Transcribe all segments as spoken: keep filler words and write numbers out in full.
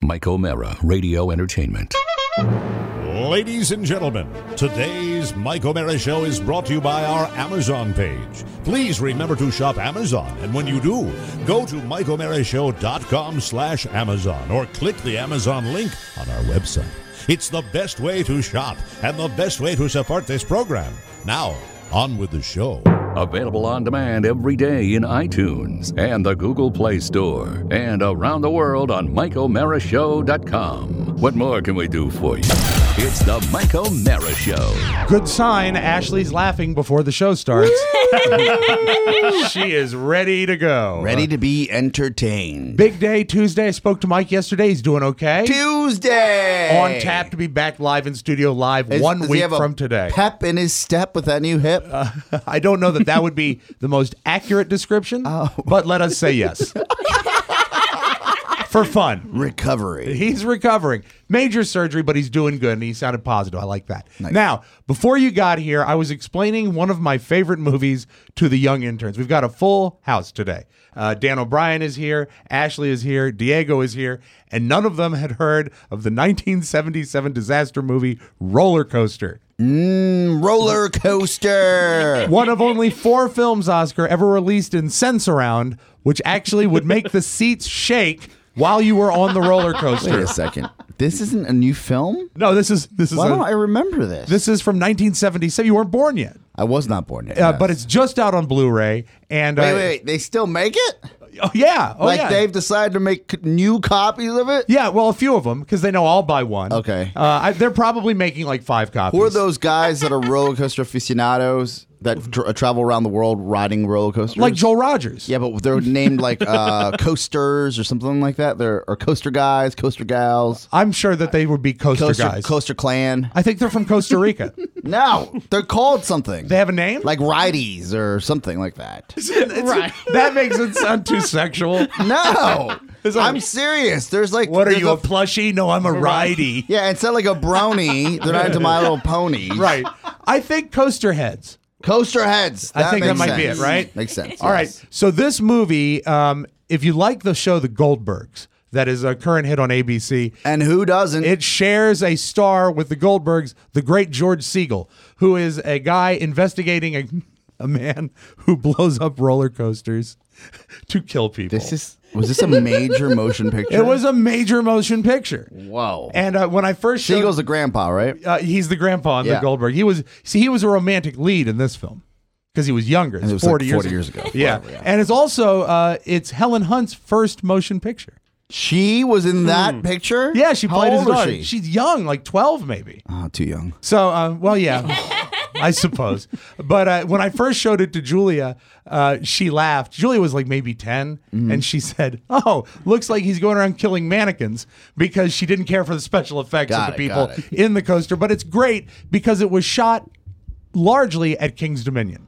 Mike O'Mara Radio Entertainment. Ladies and gentlemen, today's Mike O'Mara Show is brought to you by our Amazon page. Please remember to shop Amazon, and when you do, go to mike o'mara show dot com slash Amazon or click the Amazon link on our website. It's the best way to shop and the best way to support this program. Now, on with the show. Available on demand every day in iTunes and the Google Play Store and around the world on mike o'mara show dot com. What more can we do for you? It's the Mike O'Mara Show. Good sign. Ashley's laughing before the show starts. She is ready to go. Ready to be entertained. Big day Tuesday. I spoke to Mike yesterday. He's doing okay. Tuesday. On tap to be back live in studio live Is- one does he week have a from today. Pep in his step with that new hip. Uh, I don't know that that would be the most accurate description, Oh. but let us say yes. For fun. Recovery. He's recovering. Major surgery, but he's doing good, and he sounded positive. I like that. Nice. Now, before you got here, I was explaining one of my favorite movies to the young interns. We've got a full house today. Uh, Dan O'Brien is here, Ashley is here, Diego is here, and none of them had heard of the nineteen seventy-seven disaster movie Roller Coaster. Mm, roller coaster. One of only four films, Oscar, ever released in Sensurround, which actually would make the seats shake while you were on the roller coaster. Wait a second. This isn't a new film? No, this is this is. Why a, don't I remember this? This is from nineteen seventy-seven. You weren't born yet. I was not born yet. Uh, yes. But it's just out on Blu-ray. And Wait, uh, wait, wait. They still make it? Oh yeah. Oh, like yeah. they've decided to make new copies of it? Yeah, well, a few of them, because they know I'll buy one. Okay. Uh, I, they're probably making like five copies. Who are those guys that are roller coaster aficionados that tra- travel around the world riding roller coasters? Like Joel Rogers. Yeah, but they're named like uh, coasters or something like that. They're or coaster guys, coaster gals, I'm sure that they would be coaster, coaster guys. coaster clan. I think they're from Costa Rica. No, they're called something. They have a name? Like rideys or something like that. Right. That makes it sound too sexual. No, It's like- I'm serious. There's like What are there's you, a plushie? No, I'm a ridey. Yeah, instead of like a brony, they're not into My Little Ponies. Right. I think coaster heads. Coaster heads. I think that makes might be sense. it, right? Makes sense. All right. yes. So this movie, um, if you like the show The Goldbergs, that is a current hit on A B C. And who doesn't? It shares a star with the Goldbergs, the great George Siegel, who is a guy investigating a, a man who blows up roller coasters to kill people. This is was this a major motion picture? It was a major motion picture. Whoa. And uh, when I first showed, Siegel's a grandpa, right? uh, he's the grandpa in Yeah. the Goldberg. He was see he was a romantic lead in this film because he was younger. It's it was forty, like years, forty years ago. Yeah. Whatever, yeah. And it's also uh, it's Helen Hunt's first motion picture. She was in that picture? Yeah, she How played his old was daughter. she? She's young, like twelve maybe. Oh, too young. So, uh, well, yeah, I suppose. But uh, when I first showed it to Julia, uh, she laughed. Julia was like maybe ten, Mm-hmm. and she said, "Oh, looks like he's going around killing mannequins," because she didn't care for the special effects Got of the it, people got it. in the coaster. But it's great because it was shot largely at King's Dominion.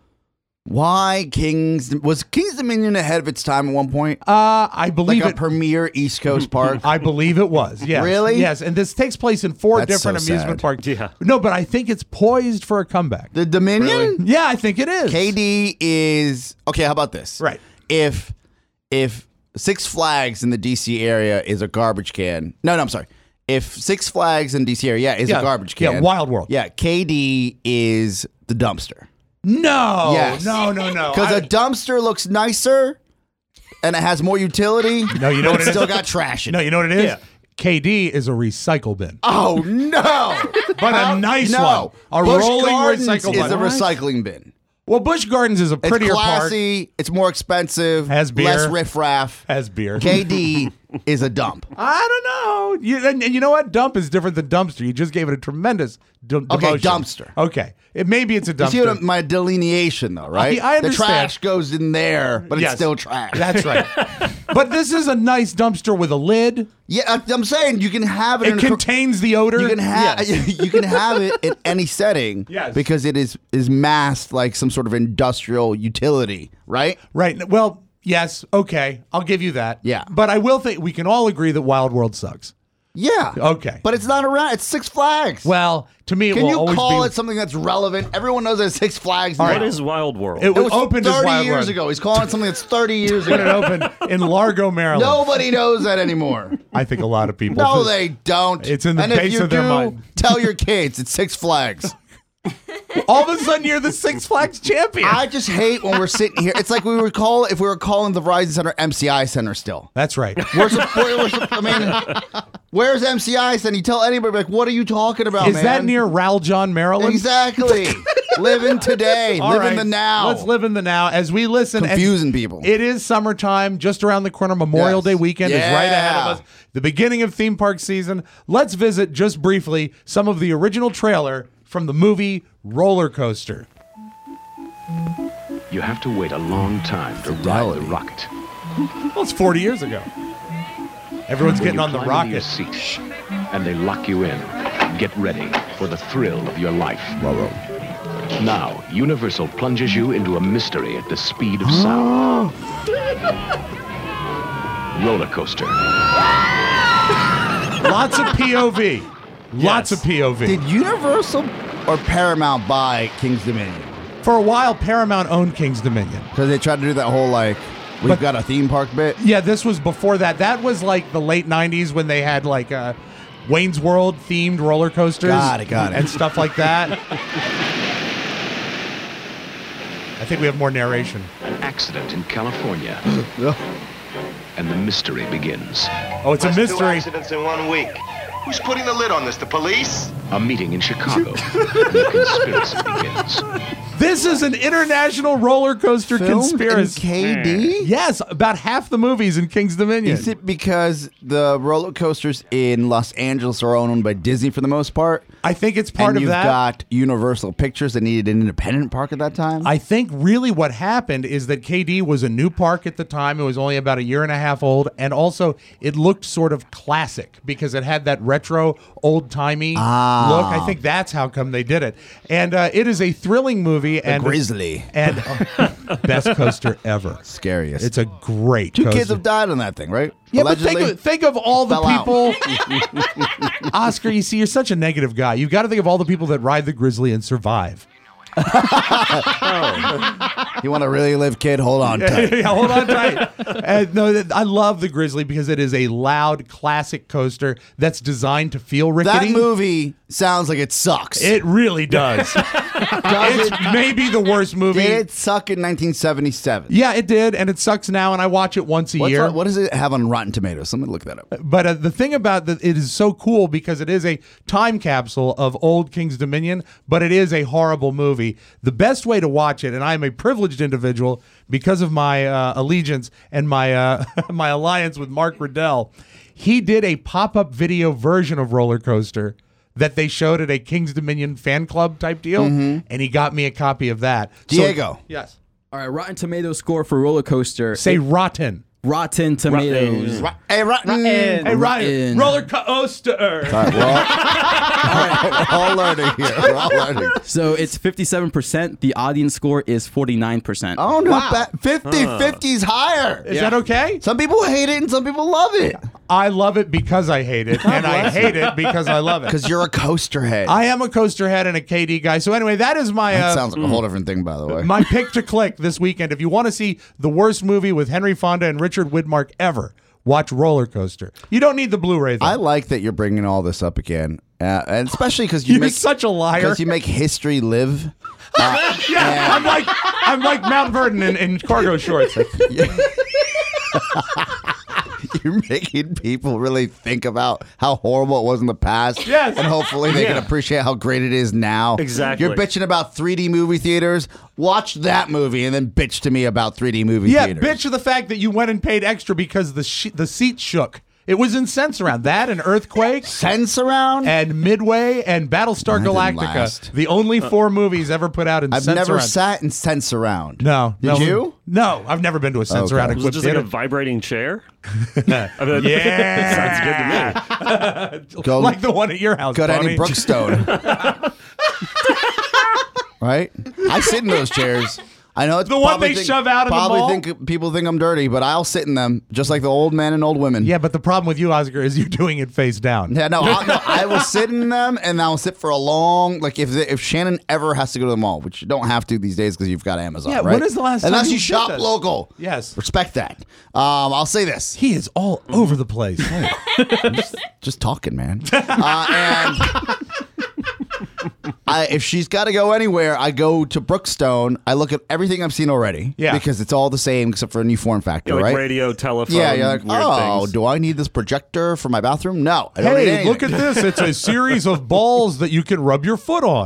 Why King's was King's Dominion ahead of its time at one point? Uh, I Like believe a it. premier East Coast park? I believe it was. Yes. Really? Yes. And this takes place in four That's different so amusement sad. parks. Yeah. No, but I think it's poised for a comeback. The Dominion? Yeah, I think it is. K D is okay. How about this? Right. If if Six Flags in the D C area is a garbage can, no, no, I'm sorry. If Six Flags in D C area, yeah, is Yeah. a garbage can, Yeah, Wild World. Yeah, K D is the dumpster. No. Yes. No, no, no. Because I- a dumpster looks nicer and it has more utility. No, you know but what it's it still is? got trash in No, it. you know what it is? Yeah. K D is a recycle bin. Oh no! But a nice no. one. A Busch rolling Gardens recycle is bin. a recycling bin. Well, Busch Gardens is a It's prettier park. classy. It's more expensive. Has beer. Less riffraff. Has beer. K D is a dump. I don't know. You, and, and you know what? Dump is different than dumpster. You just gave it a tremendous d- Okay, demotion. dumpster. Okay. It, maybe it's a You dumpster. see what I'm- my delineation, though, right? I- I the understand. trash goes in there, but Yes. it's still trash. That's right. But this is a nice dumpster with a lid. Yeah, I- I'm saying you can have it. It in a, contains the odor. you can have you can have it in any setting. Yes. because it is is masked like some sort of industrial utility, right? Right. Well, yes. Okay. I'll give you that. Yeah. But I will think we can all agree that Wild World sucks. Yeah. Okay. But it's not around. It's Six Flags. Well, to me, it Can will you always call be. it something that's relevant? Everyone knows that Six Flags. now. What is Wild World? It It was was opened as thirty Wild years World. ago. He's calling it something that's thirty years When it ago. opened in Largo, Maryland. Nobody knows that anymore. I think a lot of people. No, they don't. It's in the and base if you of their do, mind. Tell your kids it's Six Flags. All of a sudden, you're the Six Flags champion. I just hate when we're sitting here. It's like we would call if we were calling the Verizon Center M C I Center still. That's right. Where's the, where, where's the, I mean, where's M C I Center? You tell anybody, like, what are you talking about, Is man? that near Raljon, Maryland? Exactly. Live in today. All Live in right. the now. Let's live in the now as we listen. and Confusing people. It is summertime, just around the corner. Memorial Yes. Day weekend is right ahead Yeah. of us. The beginning of theme park season. Let's visit just briefly some of the original trailer from the movie Roller Coaster. You have to wait a long time to ride Fidelity. the rocket. Well, it's forty years ago. Everyone's When getting you on the climb into your rocket. seat and they lock you in. Get ready for the thrill of your life. Now, Universal plunges you into a mystery at the speed of sound. Roller coaster. Lots of P O V. Lots Yes. of P O V. Did Universal or Paramount buy King's Dominion? For a while, Paramount owned King's Dominion. Because they tried to do that whole, like, we've But- got a theme park bit. Yeah, this was before that. That was like the late nineties when they had like uh, Wayne's World themed roller coasters. Got it, got it. And stuff like that. I think we have more narration. An accident in California. And the mystery begins. Oh, it's a That's two mystery. accidents in one week. Who's putting the lid on this? The police? A meeting in Chicago. And the conspiracy begins. This is an international roller coaster Filmed conspiracy. in K D? Yes, about half the movies in King's Dominion. Is it because the roller coasters in Los Angeles are owned by Disney for the most part? I think it's part and of you've that. got Universal Pictures that needed an independent park at that time? I think really what happened is that K D was a new park at the time. It was only about a year and a half old. And also, it looked sort of classic because it had that retro, old timey Ah. look. I think that's how come they did it. And uh, it is a thrilling movie. and Grizzly. And uh, best coaster ever. Scariest. It's a great Two coaster. kids have died on that thing, right? Yeah, Allegedly. but think of, think of all the Fell out. people. Oscar, you see, you're such a negative guy. You've got to think of all the people that ride the Grizzly and survive. You want to really live, kid? Hold on tight. Yeah, hold on tight. And no, that- I love the Grizzly because it is a loud, classic coaster that's designed to feel rickety. That movie sounds like it sucks. It really does. Does It's it? maybe the worst movie. Did it suck in nineteen seventy-seven? Yeah, it did, and it sucks now, and I watch it once a What's year. on- what does it have on Rotten Tomatoes? Let me look that up. But uh, the thing about that, it is so cool because it is a time capsule of old King's Dominion, but it is a horrible movie. The best way to watch it, and I am a privileged individual because of my uh, allegiance and my uh, my alliance with Mark Riddell, he did a pop-up video version of Roller Coaster that they showed at a King's Dominion fan club type deal, and he got me a copy of that. So- Diego. yes. All right, Rotten Tomatoes score for Roller Coaster. Say rotten. Rotten Tomatoes. Ro- Hey, Rotten. Hey, rotten. Rotten. Roller Coaster. All right, we're all, we're all learning here. We're all learning. So it's fifty-seven percent. The audience score is forty-nine percent. Oh, not bad. fifty fifty's higher. Is that okay? Some people hate it and some people love it. I love it because I hate it, and I hate it because I love it. Because you're a coaster head. I am a coaster head and a K D guy. So anyway, that is my that uh, sounds like a whole different thing, by the way. my pick to click this weekend. If you want to see the worst movie with Henry Fonda and Richard Widmark ever, watch Roller Coaster. You don't need the Blu-ray though. I like that you're bringing all this up again, uh, and especially because you You're make such a liar. Because you make history live. Uh, yeah, I'm like I'm like Mount Vernon in, in cargo shorts. You're making people really think about how horrible it was in the past. Yes. And hopefully they Yeah. can appreciate how great it is now. Exactly. You're bitching about three D movie theaters. Watch that movie and then bitch to me about three D movie Yeah, theaters. bitch of the fact that you went and paid extra because the sh- the seat shook. It was in Sense Around. That and Earthquake. Sense around? And Midway and Battlestar That didn't Galactica, last. the only four movies ever put out in I've Sense never Around. sat in Sense around. No, Did no, you? No, I've never been to a Sense Okay. Around Was it equipped just like a theater. vibrating chair? I mean, Yeah. sounds good to me. Go, like the one at your house. go to Tony. Annie Brookstone. Right? I sit in those chairs. I know it's The one probably they think- shove out in the probably mall? think people think I'm dirty, but I'll sit in them just like the old men and old women. Yeah, but the problem with you, Oscar, is you're doing it face down. Yeah, no, I, no, I will sit in them, and I'll sit for a long. Like if if Shannon ever has to go to the mall, which you don't have to these days because you've got Amazon. Yeah, right? when is the last time Unless you you did shop this? local. Yes. Respect that. Um, I'll say this. He is all over the place. Just talking, man. Uh, and I, if she's got to go anywhere, I go to Brookstone. I look at everything I've seen already. Yeah. Because it's all the same except for a new form factor, Yeah, like right? radio, telephone, Yeah, you're like, weird oh, things. do I need this projector for my bathroom? No, I don't need Hey, anything. look at this. It's a series of balls that you can rub your foot on.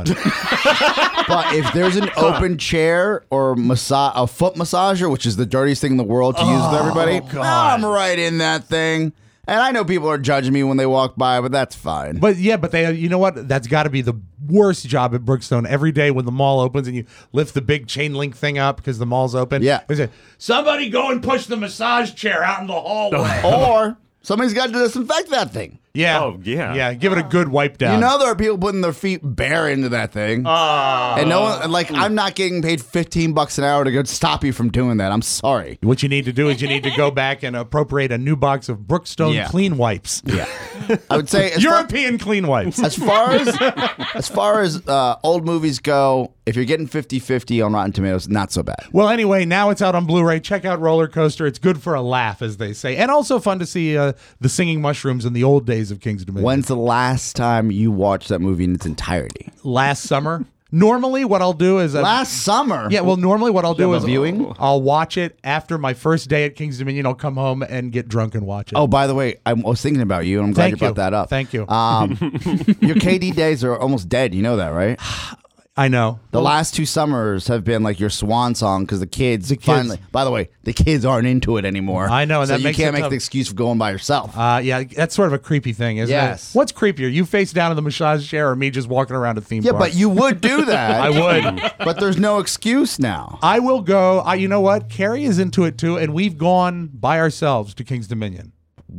But if there's an open chair or massa- a foot massager, which is the dirtiest thing in the world to use with everybody, Oh, God. I'm right in that thing. And I know people are judging me when they walk by, but that's fine. But yeah, but they, you know what? That's got to be the worst job at Brookstone. Every day when the mall opens and you lift the big chain link thing up because the mall's open. Yeah. They say, somebody go and push the massage chair out in the hallway. Or somebody's got to disinfect that thing. Yeah. Oh, yeah. Yeah. Give it a good wipe down. You know there are people putting their feet bare into that thing. and no one, like, I'm not getting paid fifteen bucks an hour to go stop you from doing that. I'm sorry. What you need to do is you need to go back and appropriate a new box of Brookstone Yeah. clean wipes. Yeah. I would say as far, European clean wipes. as far as as far as uh, old movies go, if you're getting fifty-fifty on Rotten Tomatoes, not so bad. Well, anyway, now it's out on Blu-ray. Check out Roller Coaster. It's good for a laugh, as they say. And also fun to see uh, the singing mushrooms in the old days of King's Dominion. When's the last time you watched that movie in its entirety? Last summer. Normally, what I'll do is... Uh, Last summer? Yeah, well, normally what I'll do have is a viewing? I'll watch it after my first day at King's Dominion. I'll come home and get drunk and watch it. Oh, by the way, I was thinking about you, and I'm glad Thank you brought you. that up. Thank you. Um, your K D days are almost dead. You know that, right? I know. The last two summers have been like your swan song because the kids, The kids- finally. By the way, the kids aren't into it anymore. I know, and so that you makes can't it make tough. the excuse for going by yourself. Uh, yeah, that's sort of a creepy thing, isn't Yes. it? What's creepier, you face down in the massage chair or me just walking around a theme yeah, park? but you would do that. I would. But there's no excuse now. I will go. I, you know what? Carrie is into it too, and we've gone by ourselves to King's Dominion.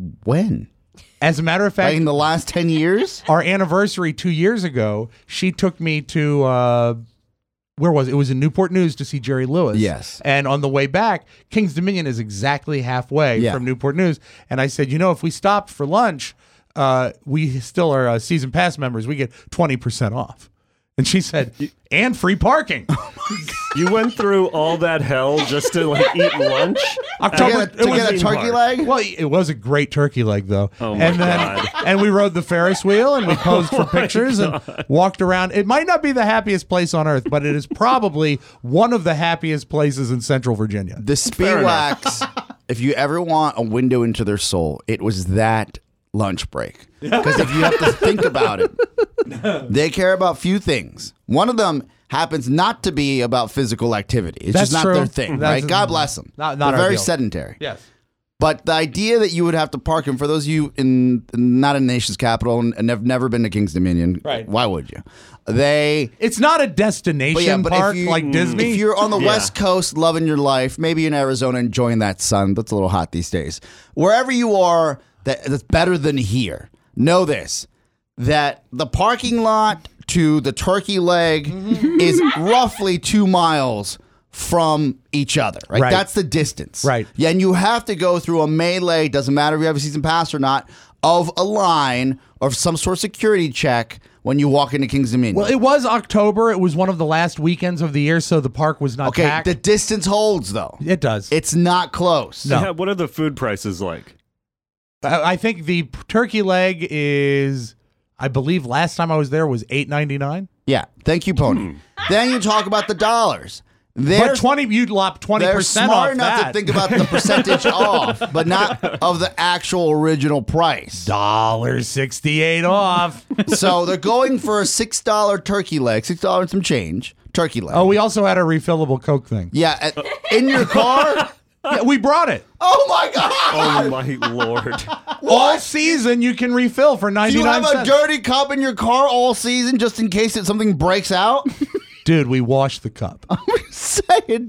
When? As a matter of fact, Like in the last ten years? our anniversary two years ago, she took me to uh, where was it? It was in Newport News to see Jerry Lewis. Yes. And on the way back, King's Dominion is exactly halfway Yeah. from Newport News. And I said, you know, if we stopped for lunch, uh, we still are uh, season pass members. We get twenty percent off. And she said, and free parking. You went through all that hell just to like eat lunch? To October. get a, to get a theme turkey park. leg? Well, it was a great turkey leg, though. Oh, my and then, God. and we rode the Ferris wheel and we posed for pictures and walked around. It might not be the happiest place on earth, but it is probably one of the happiest places in Central Virginia. The Speedwax, if you ever want a window into their soul, it was that lunch break. Because if you have to think about it, they care about few things. One of them happens not to be about physical activity. It's That's just not true. their thing, That's- right? God bless them. Not- not They're our very deal. sedentary. Yes. But the idea that you would have to park, and for those of you in not in the nation's capital and, and have never been to King's Dominion, Right. why would you? They It's not a destination But yeah, but park if you, like Disney. If you're on the Yeah. West Coast loving your life, maybe in Arizona enjoying that sun, that's a little hot these days. Wherever you are, that, that's better than here. Know this, that the parking lot to the turkey leg is roughly two miles from each other, right? Right. That's the distance. Right. Yeah, and you have to go through a melee, doesn't matter if you have a season pass or not, of a line or some sort of security check when you walk into King's Dominion. well, it was October. It was one of the last weekends of the year, so the park was not okay, packed. the distance holds, though. it does. It's not close. No. Yeah, what are the food prices like? I I think the p- turkey leg is, I believe last time I was there was eight ninety-nine. Yeah. Thank you, Pony. Then you talk about the dollars. They're, But twenty, you'd lop twenty they're percent smart off enough that. to think about the percentage off, but not of the actual original price. Dollar sixty-eight off. So they're going for a six dollar turkey leg, six dollars and some change turkey leg. Oh, we also had a refillable Coke thing. yeah, at- in your car. Yeah, we brought it. Oh my god! Oh my lord. All season you can refill for Do you ninety-nine have a cents. dirty cup in your car all season just in case it, something breaks out? Dude, we washed the cup. Saying,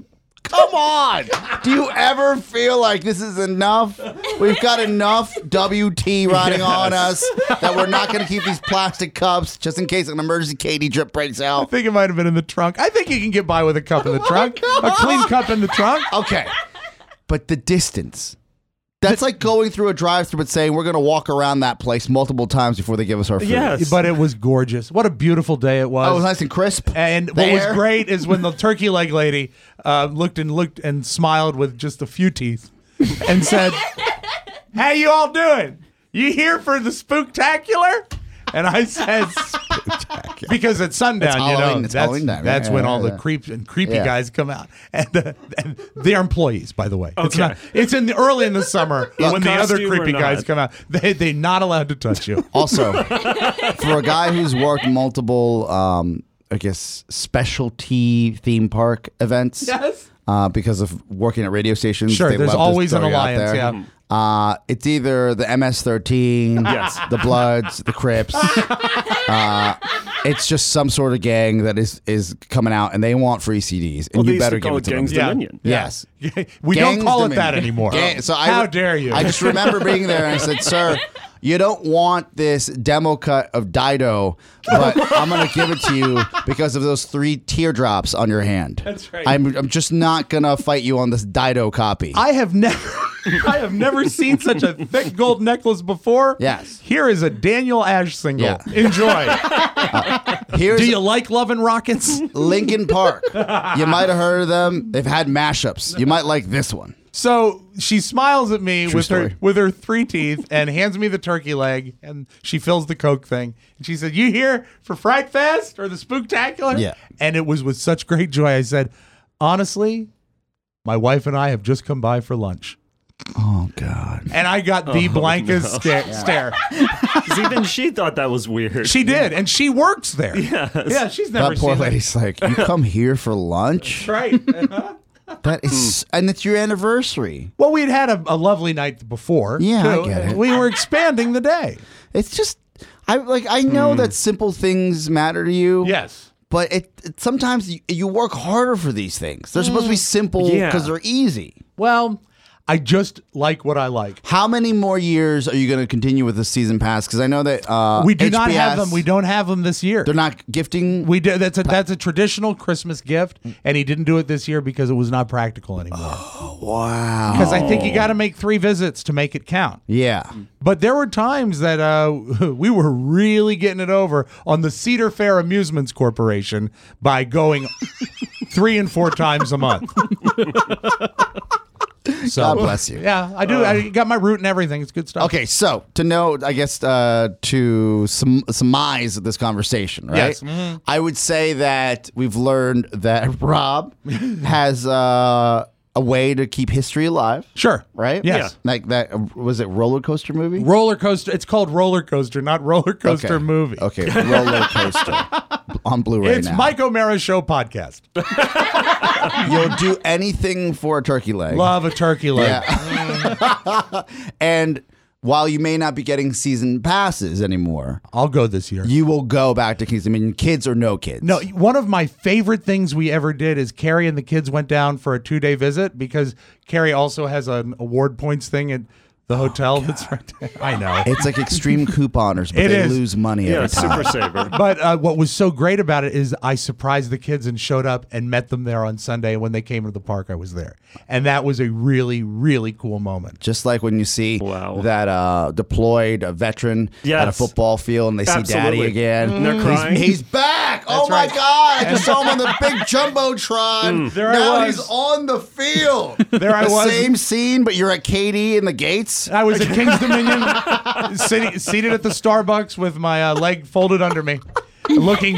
Come on. Do you ever feel like this is enough? We've got enough W T riding Yes. on us that we're not going to keep these plastic cups just in case an emergency Katie drip breaks I out. think it might have been in the trunk. I think you can get by with a cup in the trunk. A clean cup in the trunk. Okay. But the distance. That's like going through a drive-thru but saying we're going to walk around that place multiple times before they give us our food. Yes. But it was gorgeous. What a beautiful day it was. Oh, it was nice and crisp. And The what was air. great is when the turkey leg lady uh, looked and looked and smiled with just a few teeth and said, "How you all doing? You here for the spooktacular?" And I said, because at sundown, It's you know, Halloween, it's that's, Halloween time. that's Yeah, when yeah, all yeah. the creeps and creepy Yeah. guys come out, and, uh, and they're employees, by the way. It's Okay. not. It's in the early in the summer when the other Costume or creepy guys not? come out. They they're not allowed to touch you. Also, for a guy who's worked multiple, um, I guess, specialty theme park events, Yes. uh, because of working at radio stations, Sure, they there's love to always an throw you out alliance, there. yeah. Uh, it's either the M S thirteen, Yes. the Bloods, the Crips. Uh, it's just some sort of gang that is is coming out, and they want free C Ds, and Well, they you used better to give call it to them. Gangs Dominion. Yes. We Gangs don't call it Dominion. that anymore. Gang- so I, How dare you? I just remember being there and I said, "Sir, you don't want this demo cut of Dido, but I'm going to give it to you because of those three teardrops on your hand. That's right. I'm, I'm just not going to fight you on this Dido copy." I have never, I have never seen such a thick gold necklace before. Yes. Here is a Daniel Ash single. Yeah. Enjoy. Here's Do you like Love and Rockets? Linkin Park. You might have heard of them. They've had mashups. You might like this one. So she smiles at me True with her story. with her three teeth and hands me the turkey leg, and she fills the Coke thing. And she said, "You here for Fright Fest or the Spooktacular?" Yeah. And it was with such great joy. I said, "Honestly, my wife and I have just come by for lunch." Oh, God. And I got the blankest sta- stare. 'Cause even she thought that was weird. She did, and she works there. Yes. Yeah, she's never That poor seen lady's like, "You come here for lunch?" that. Right. That is, and it's your anniversary. Well, we'd had a, a lovely night before. Yeah, I too. get it. We were expanding the day. It's just, I like, I know that simple things matter to you. Yes. But it, it sometimes you, you work harder for these things. They're supposed to be simple Yeah. because they're easy. Well, I just like what I like. How many more years are you going to continue with the season pass? Because I know that uh, We do not H B S, have them. We don't have them this year. They're not gifting. We do. That's a that's a traditional Christmas gift, and he didn't do it this year because it was not practical anymore. Wow. Because I think you got to make three visits to make it count. Yeah. But there were times that uh, we were really getting it over on the Cedar Fair Amusements Corporation by going three and four times a month. So, God bless you. Yeah, I do. I got my root and everything. It's good stuff. Okay, so to know, I guess, uh, to sum- surmise this conversation, right? Yes. Mm-hmm. I would say that we've learned that Rob has uh, a way to keep history alive, Sure. right? Yes. Like that, uh, was it Roller Coaster Movie? Roller coaster. It's called Roller Coaster, not Roller Coaster Okay. Movie. Okay, Roller Coaster on Blu-ray It's now. Mike O'Mara Show podcast. You'll do anything for a turkey leg. Love a turkey leg. Yeah. And while you may not be getting season passes anymore, I'll go this year. you will go back to Kings Dominion, kids or no kids. No, one of my favorite things we ever did is Carrie and the kids went down for a two day visit because Carrie also has an award points thing at the hotel that's right there. I know. It's like extreme couponers, but It they is. lose money Yeah, every time. Super Saver. But uh, what was so great about it is I surprised the kids and showed up and met them there on Sunday. When they came to the park, I was there. And that was a really, really cool moment. Just like when you see Wow. that uh, deployed a veteran at a Yes. football field and they see Daddy Absolutely. again. And they're He's- crying. He's, back. oh my right. God. I just saw him on the big Jumbotron. There I now was. he's on the field. There I the was. Same scene, but you're at Katie in the gates. I was at Kings Dominion, sitting, seated at the Starbucks with my uh, leg folded under me, looking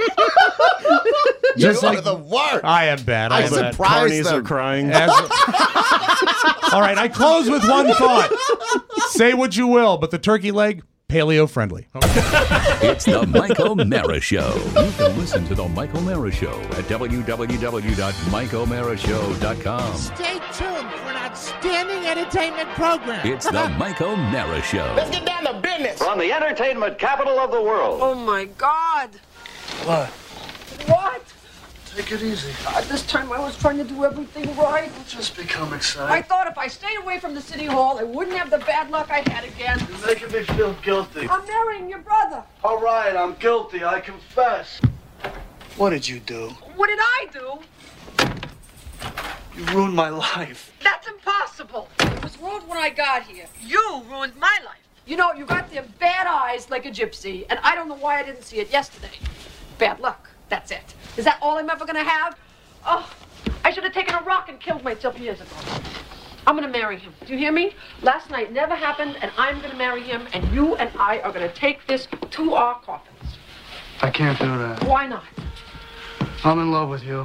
just you like are the worst. I am bad. I I am bad. surprised Carnies them. are crying. As- all right, I close with one thought. Say what you will, but the turkey leg, paleo friendly. It's the Mike O'Mara Show. You can listen to the Mike O'Mara Show at w w w dot mike o'mara show dot com. Stay tuned for an outstanding entertainment program. It's the Mike O'Mara Show. Let's get down to business. From the entertainment capital of the world. Oh my God. What? Take it easy. Uh, this time I was trying to do everything right. Don't just become excited. I thought if I stayed away from the city hall, I wouldn't have the bad luck I had again. You're making me feel guilty. I'm marrying your brother. All right, I'm guilty. I confess. What did you do? What did I do? You ruined my life. That's impossible. It was ruined when I got here. You ruined my life. You know, you got them bad eyes like a gypsy, and I don't know why I didn't see it yesterday. Bad luck. That's it. Is that all I'm ever gonna have? Oh, I should have taken a rock and killed myself years ago. I'm gonna marry him. Do you hear me? Last night never happened, and I'm gonna marry him, and you and I are gonna take this to our coffins. I can't do that. Why not? I'm in love with you.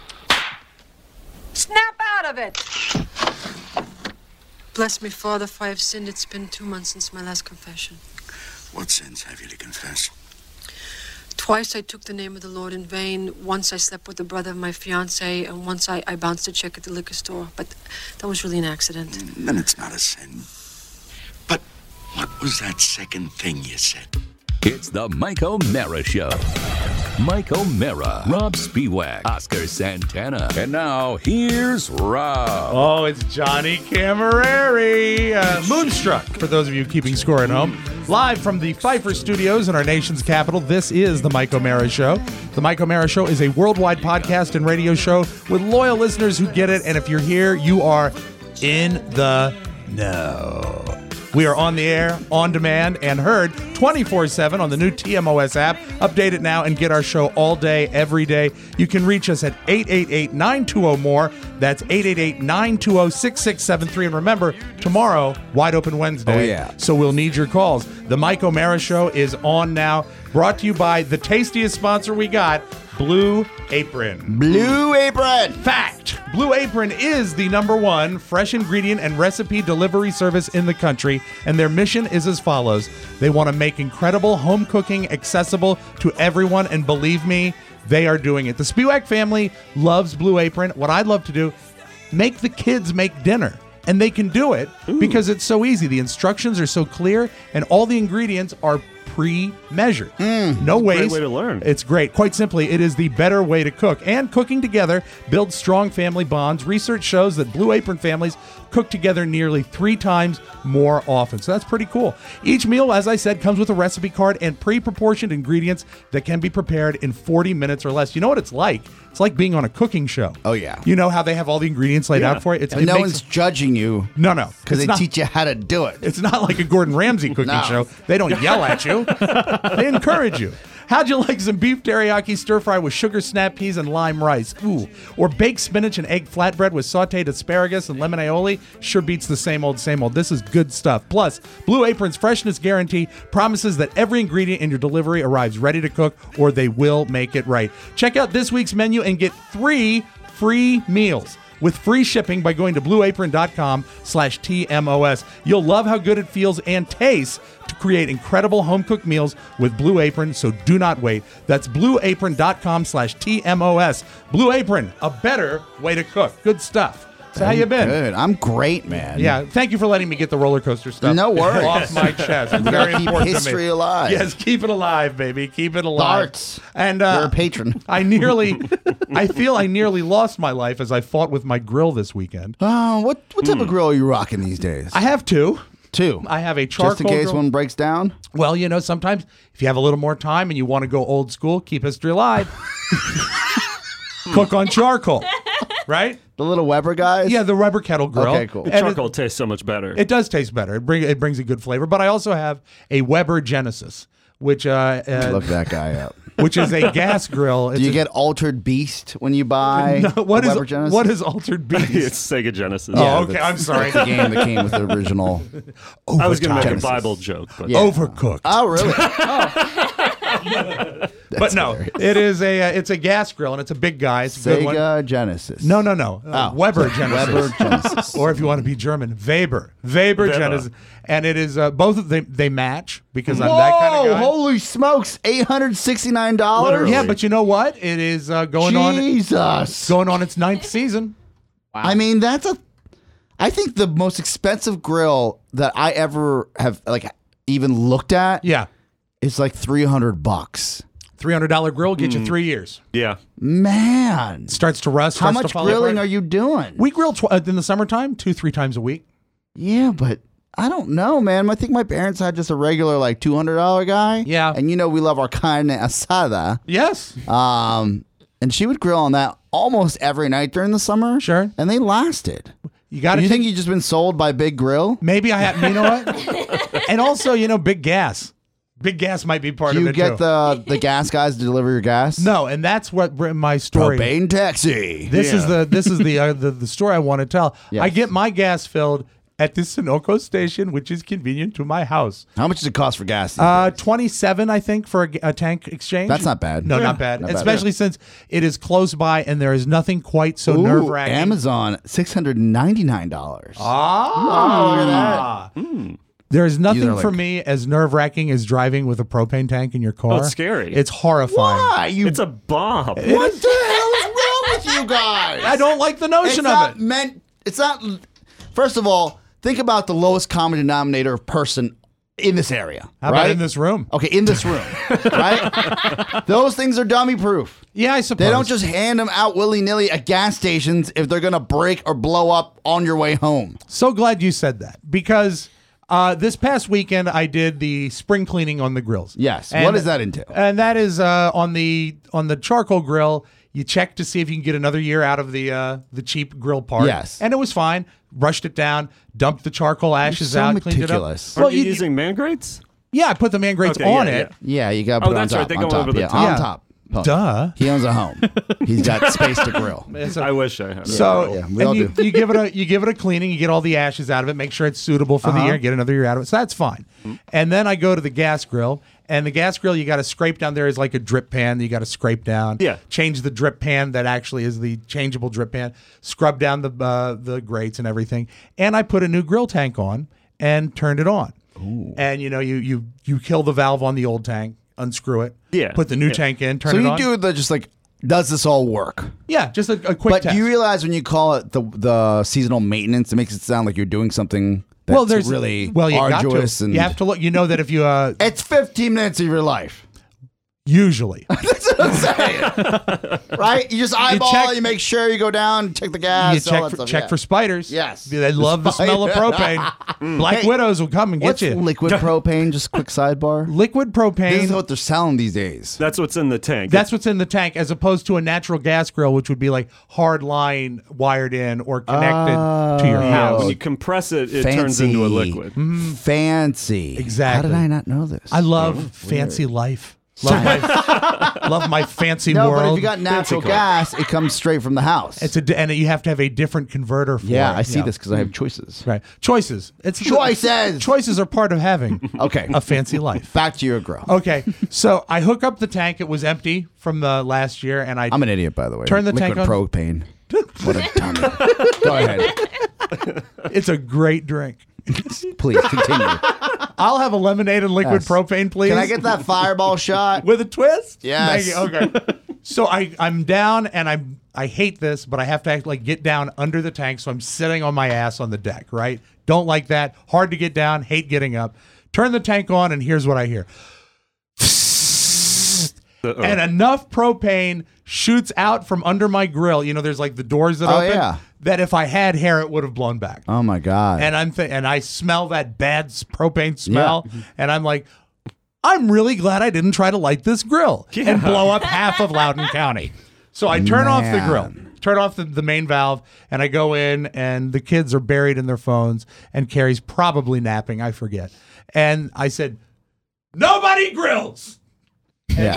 Snap out of it! Bless me, Father, if I have sinned. It's been two months since my last confession. What sins have you to confess? Twice I took the name of the Lord in vain. Once I slept with the brother of my fiancé, and once I, I bounced a check at the liquor store. But that was really an accident. Mm, then it's not a sin. But what was that second thing you said? It's the Mike O'Mara Show. Mike O'Mara, Rob Spiewak, Oscar Santana. And now, here's Rob. Oh, it's Johnny Camerari. Uh, Moonstruck, for those of you keeping score at home. Live from the Pfeiffer Studios in our nation's capital, this is the Mike O'Mara Show. The Mike O'Mara Show is a worldwide podcast and radio show with loyal listeners who get it. And if you're here, you are in the know. We are on the air, on demand, and heard twenty-four seven on the new T M O S app. Update it now and get our show all day, every day. You can reach us at eight eight eight, nine two zero, M O R E. That's eight eight eight, nine two zero, six six seven three. And remember, tomorrow, Wide Open Wednesday. Oh, yeah. So we'll need your calls. The Mike O'Mara Show is on now. Brought to you by the tastiest sponsor we got, Blue Apron. Blue Apron. Fact. Blue Apron is the number one fresh ingredient and recipe delivery service in the country, and their mission is as follows. They want to make incredible home cooking accessible to everyone, and believe me, they are doing it. The Spiewak family loves Blue Apron. What I'd love to do, make the kids make dinner. And they can do it Ooh. because it's so easy. The instructions are so clear, and all the ingredients are pre-measured. Mm, no waste. Great way to learn. It's great. Quite simply, it is the better way to cook. And cooking together builds strong family bonds. Research shows that Blue Apron families cook together nearly three times more often. So that's pretty cool. Each meal, as I said, comes with a recipe card and pre-proportioned ingredients that can be prepared in forty minutes or less. You know what it's like? It's like being on a cooking show. Oh, yeah. You know how they have all the ingredients laid Yeah. out for you? It's, And it no makes- one's judging you. No, no. Because It's they not- teach you how to do it. It's not like a Gordon Ramsay cooking No. show. They don't yell at you. They encourage you. How'd you like some beef teriyaki stir fry with sugar snap peas and lime rice? Ooh. Or baked spinach and egg flatbread with sauteed asparagus and lemon aioli? Sure beats the same old, same old. This is good stuff. Plus, Blue Apron's freshness guarantee promises that every ingredient in your delivery arrives ready to cook, or they will make it right. Check out this week's menu and get three free meals with free shipping by going to blueapron.com slash TMOS. You'll love how good it feels and tastes to create incredible home-cooked meals with Blue Apron, so do not wait. That's blueapron.com slash TMOS. Blue Apron, a better way to cook. Good stuff. So how you been? Good. I'm great, man. Yeah, thank you for letting me get the roller coaster stuff No worries. off my chest. It's We gotta very keep important history to me. alive. Yes, keep it alive, baby. Keep it alive. Darts. And uh, You're a patron. I nearly, I feel I nearly lost my life as I fought with my grill this weekend. Oh, what what type of grill are you rocking these days? I have two. Two. I have a charcoal Just in case grill. one breaks down? Well, you know, sometimes if you have a little more time and you want to go old school, keep history alive. Cook on charcoal, right? The little Weber guys? Yeah, the Weber kettle grill. Okay, cool. The And charcoal it, tastes so much better. it does taste better. It, bring, it brings a good flavor. But I also have a Weber Genesis, which uh, uh, Look that guy up. which is a gas grill. It's Do you a- get Altered Beast when you buy No, what a is Weber Genesis? what is Altered Beast? It's Sega Genesis. Oh, okay. that's- I'm sorry. That's the game that came with the original. I was going to make Overtime. a Bible joke, but Yeah. Overcooked. Oh, really? but no, it is a uh, it's a gas grill and it's a big guy. It's a good one. Sega Genesis. No, no, no. Uh, Oh. Weber Genesis. Weber Genesis. Or if you want to be German, Weber. Weber, Weber. Genesis. And it is uh, both of them, they match because I'm Whoa, that kind of guy. holy smokes. eight hundred sixty-nine dollars? Literally. Yeah, but you know what? It is uh, going on Jesus. going on its ninth season. I mean, that's a. I think the most expensive grill that I ever have like even looked at Yeah. is like three hundred bucks. three hundred dollars grill get you three years. Yeah. Man. Starts to rust. How starts much to fall grilling apart. are you doing? We grill tw- uh, in the summertime, two, three times a week. Yeah, but I don't know, man. I think my parents had just a regular, like, two hundred dollars guy. Yeah. And you know we love our carne asada. Yes. Um, and she would grill on that almost every night during the summer. Sure. And they lasted. You got to You think you've just been sold by Big Grill? Maybe I have. You know what? And also, you know, big gas. Big gas might be part Do of you it get too. the the gas guys to deliver your gas? No, and that's what br- my story. Propane taxi. This is Yeah. the this is the, uh, the the story I want to tell. Yes. I get my gas filled at the Sunoco station, which is convenient to my house. How much does it cost for gas? these Uh, days? twenty-seven, I think, for a, g- a tank exchange. That's not bad. No, Yeah. not bad. Not bad. Especially since it is close by and there is nothing quite so Ooh, nerve wracking. Amazon, six hundred ninety-nine dollars. Ah, look at that. There is nothing These are for like- me as nerve wracking as driving with a propane tank in your car. Oh, it's scary. It's horrifying. Why? You, It's a bomb. what the hell is wrong with you guys? I don't like the It's notion of not it. meant. It's not. First of all, think about the lowest common denominator of person in this area. How right? about in this room? Okay, in this room, right? Those things are dummy proof. Yeah, I suppose. They don't just hand them out willy nilly at gas stations if they're gonna break or blow up on your way home. So glad you said that because uh, this past weekend I did the spring cleaning on the grills. Yes. And- what does that entail? And that is uh, on the on the charcoal grill. You check to see if you can get another year out of the uh, the cheap grill part. Yes. And it was fine. Rushed it down, dumped the charcoal ashes so out, cleaned meticulous. it up. Are you you- using man grates? yeah, I put the man grates Okay, on yeah, it. Yeah, you gotta Oh, put it on that's right. top. They on go top. over the yeah, top. on Yeah. top. Pony. Duh. He owns a home. He's got space to grill. I wish I had. So Yeah, we all and you, do. you give it a you give it a cleaning, you get all the ashes out of it, make sure it's suitable for Uh-huh. the year, get another year out of it. So that's fine. Mm-hmm. And then I go to the gas grill, and the gas grill you got to scrape down. There is like a drip pan that you got to scrape down. Yeah. Change the drip pan that actually is the changeable drip pan. Scrub down the uh, the grates and everything. And I put a new grill tank on and turned it on. And you know you you you kill the valve on the old tank, unscrew it. Yeah. Put the new Yeah. tank in, turn So it you on. do the just like, does this all work? Yeah, just a, a quick But test. do you realize when you call it the the seasonal maintenance, it makes it sound like you're doing something that's well, there's really well, you arduous got to. and You have to look. You know that if you uh, it's fifteen minutes of your life. usually That's what I'm saying. Right? You just eyeball, you, check- make sure you go down, check the gas. you all check that for, stuff, check yeah. for spiders. Yes. They love the smell of Spider- propane. Black Hey, widows will come and What's get you. liquid propane? Just quick sidebar. Liquid This is propane. what they're selling these days. That's what's in the tank. That's what's in the tank, as opposed to a natural gas grill, which would be like hard line wired in or connected to your Yeah, house. when you compress it, it turns into a liquid. Fancy. Exactly. How did I not know this? I love fancy life. Love my, love my fancy no, world. but if you got natural gas, it comes straight from the house. it's a and you have to have a different converter for yeah, it. I see this because I have choices. Right, choices. It's Choices! Choices are part of having Okay. a fancy life. Back to your grill. Okay, so I hook up the tank. It was empty from the last year, and I I'm an idiot, by the way. Turn the Liquid tank on. propane. What a dummy. Go ahead. It's a great drink. Please continue. I'll have a lemonade and liquid Yes. propane, please. Can I get that fireball shot? with a twist? Yes. Thank you. Okay. So I I'm down, and I I hate this, but I have to act like get down under the tank, so I'm sitting on my ass on the deck. Right? Don't like that. Hard to get down. Hate getting up. Turn the tank on, and here's what I hear. Uh-oh. And enough propane shoots out from under my grill. You know, there's like the doors that Oh, open. yeah. That if I had hair, it would have blown back. Oh my god. And I'm th- and I smell that bad s- propane smell, and I'm like, I'm really glad I didn't try to light this grill and blow up half of Loudoun County. So I turn off the grill, Man. turn off the, the main valve, and I go in, and the kids are buried in their phones, and Carrie's probably napping. I forget. And I said, nobody grills. yeah.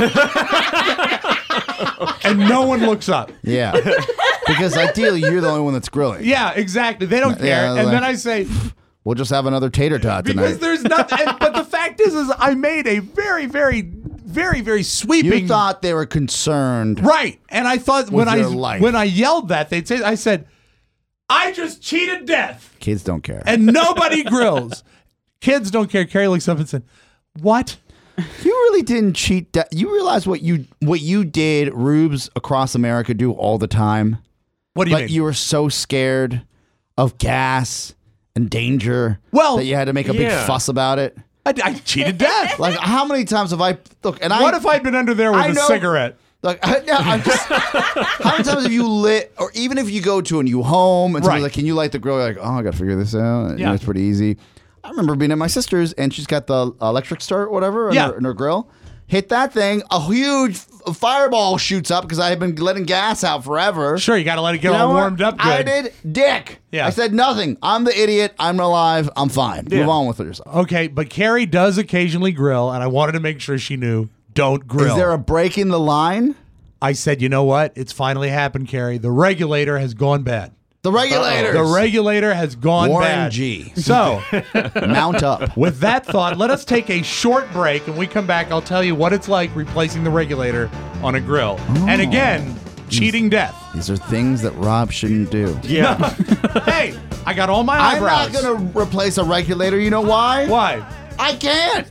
And no one looks up. Yeah. Because ideally you're the only one that's grilling. Yeah, exactly. They don't care. Yeah, and like- then I say, We'll just have another tater tot because tonight. there's nothing. and- but the fact is, is I made a very, very, very, very sweeping. You thought they were concerned. Right. And I thought when I your life. when I yelled that, they'd say, I said, I just cheated death, Kids don't care. and nobody grills. Kids don't care. Carrie looks up and said, what? You really didn't cheat. De- you realize what you what you did, rubes across America do all the time? What do you But mean? you were so scared of gas and danger Well, that you had to make a big yeah. fuss about it. I, I cheated death. Like, how many times have I look? And I What if I'd been under there with I a know- cigarette? Like, I, yeah, I'm just. How many times have you lit, or even if you go to a new home and someone's Right. like, "Can you light the grill?" You're like, "Oh, I got to figure this out." You Yeah. know, it's pretty easy. I remember being at my sister's, and she's got the electric start, whatever, in, Yeah. her, in her grill. Hit that thing, a huge f- fireball shoots up because I had been letting gas out forever. Sure, you got to let it get You know all what? warmed up good. I did, dick. Yeah. I said nothing. I'm the idiot. I'm alive. I'm fine. Yeah. Move on with it yourself. Okay, but Carrie does occasionally grill, and I wanted to make sure she knew, don't grill. Is there a break in the line? I said, you know what? It's finally happened, Carrie. The regulator has gone bad. The regulators. The regulator has gone Warren bad. G. So, Mount up. with that thought, let us take a short break. And we come back, I'll tell you what it's like replacing the regulator on a grill. And again, cheating death. These are things that Rob shouldn't do. Yeah. Hey, I got all my I'm eyebrows. not going to replace a regulator. You know why? Why? I can't.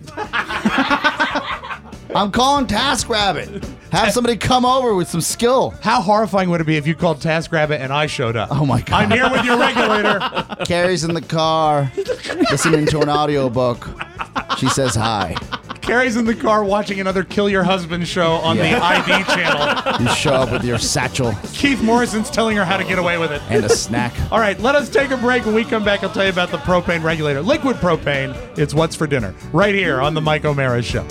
I'm calling TaskRabbit. Have somebody come over with some skill. How horrifying would it be if you called TaskRabbit and I showed up? Oh my God. I'm here with your regulator. Carrie's in the car, listening to an audiobook. She says hi. Carrie's in the car watching another Kill Your Husband show on Yeah. the I D channel. You show up with your satchel Keith Morrison's telling her how to get away with it. and a snack. All right, let us take a break. When we come back, I'll tell you about the propane regulator. Liquid propane, it's what's for dinner. Right here on the Mike O'Mara Show.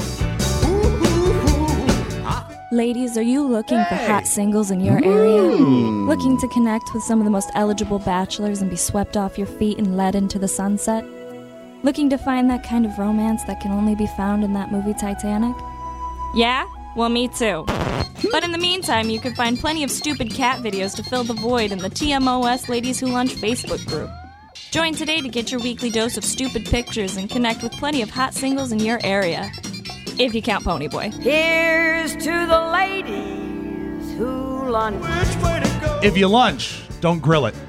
Ladies, are you looking for hot singles in your area? Looking to connect with some of the most eligible bachelors and be swept off your feet and led into the sunset? Looking to find that kind of romance that can only be found in that movie Titanic? Yeah? Well, me too. But in the meantime, you can find plenty of stupid cat videos to fill the void in the T M O S Ladies Who Lunch Facebook group. Join today to get your weekly dose of stupid pictures and connect with plenty of hot singles in your area. If you count Ponyboy. Here's to the ladies who lunch. If you lunch, don't grill it.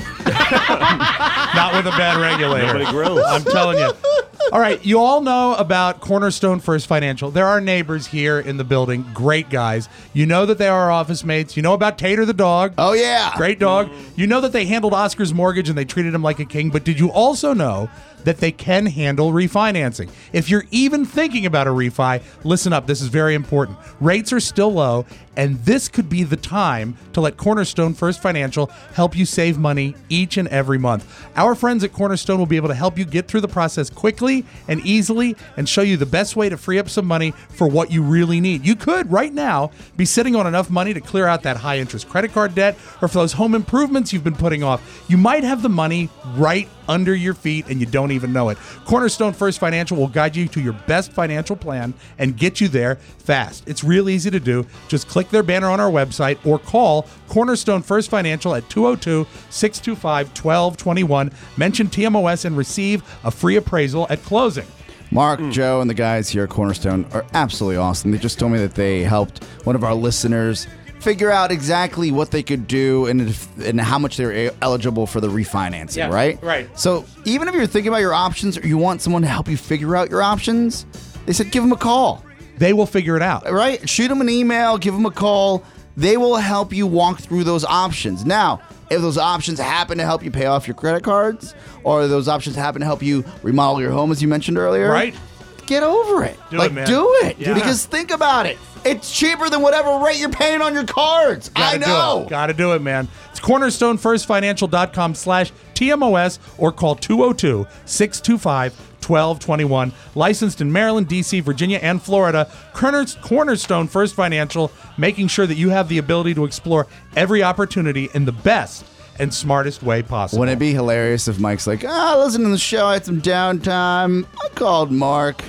Not with a bad regulator. Nobody grills. I'm telling you. All right, you all know about Cornerstone First Financial. They're our neighbors here in the building. Great guys. You know that they are our office mates. You know about Tater the dog. Oh, yeah. Great dog. You know that they handled Oscar's mortgage and they treated him like a king. But did you also know that they can handle refinancing? If you're even thinking about a refi, listen up. This is very important. Rates are still low, and this could be the time to let Cornerstone First Financial help you save money each and every month. Our friends at Cornerstone will be able to help you get through the process quickly and easily and show you the best way to free up some money for what you really need. You could, right now, be sitting on enough money to clear out that high-interest credit card debt or for those home improvements you've been putting off. You might have the money right under your feet and you don't even know it. Cornerstone First Financial will guide you to your best financial plan and get you there fast. It's real easy to do. Just click their banner on our website or call Cornerstone First Financial at two oh two, six two five, one two two one. Mention T M O S and receive a free appraisal at closing. Mark, Joe, and the guys here at Cornerstone are absolutely awesome. They just told me that they helped one of our listeners figure out exactly what they could do and if, and how much they're eligible for the refinancing, Yeah, right? right. So even if you're thinking about your options or you want someone to help you figure out your options, they said give them a call. They will figure it out. Right? Shoot them an email, give them a call. They will help you walk through those options. Now, if those options happen to help you pay off your credit cards or those options happen to help you remodel your home, as you mentioned earlier, Right. get over it. Do it, like, man. do it. Yeah. Because think about it. It's cheaper than whatever rate you're paying on your cards. Gotta I know. Do it. Gotta do it, man. It's cornerstone first financial dot com slash T M O S or call two oh two, six two five, one two two one. Licensed in Maryland, D C, Virginia, and Florida. Cornerstone First Financial, making sure that you have the ability to explore every opportunity in the best and smartest way possible. Wouldn't it be hilarious if Mike's like, ah, listen to the show, I had some downtime. I called Mark.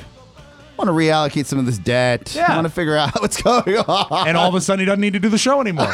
I want to reallocate some of this debt. Yeah. I want to figure out what's going on. And all of a sudden, he doesn't need to do the show anymore.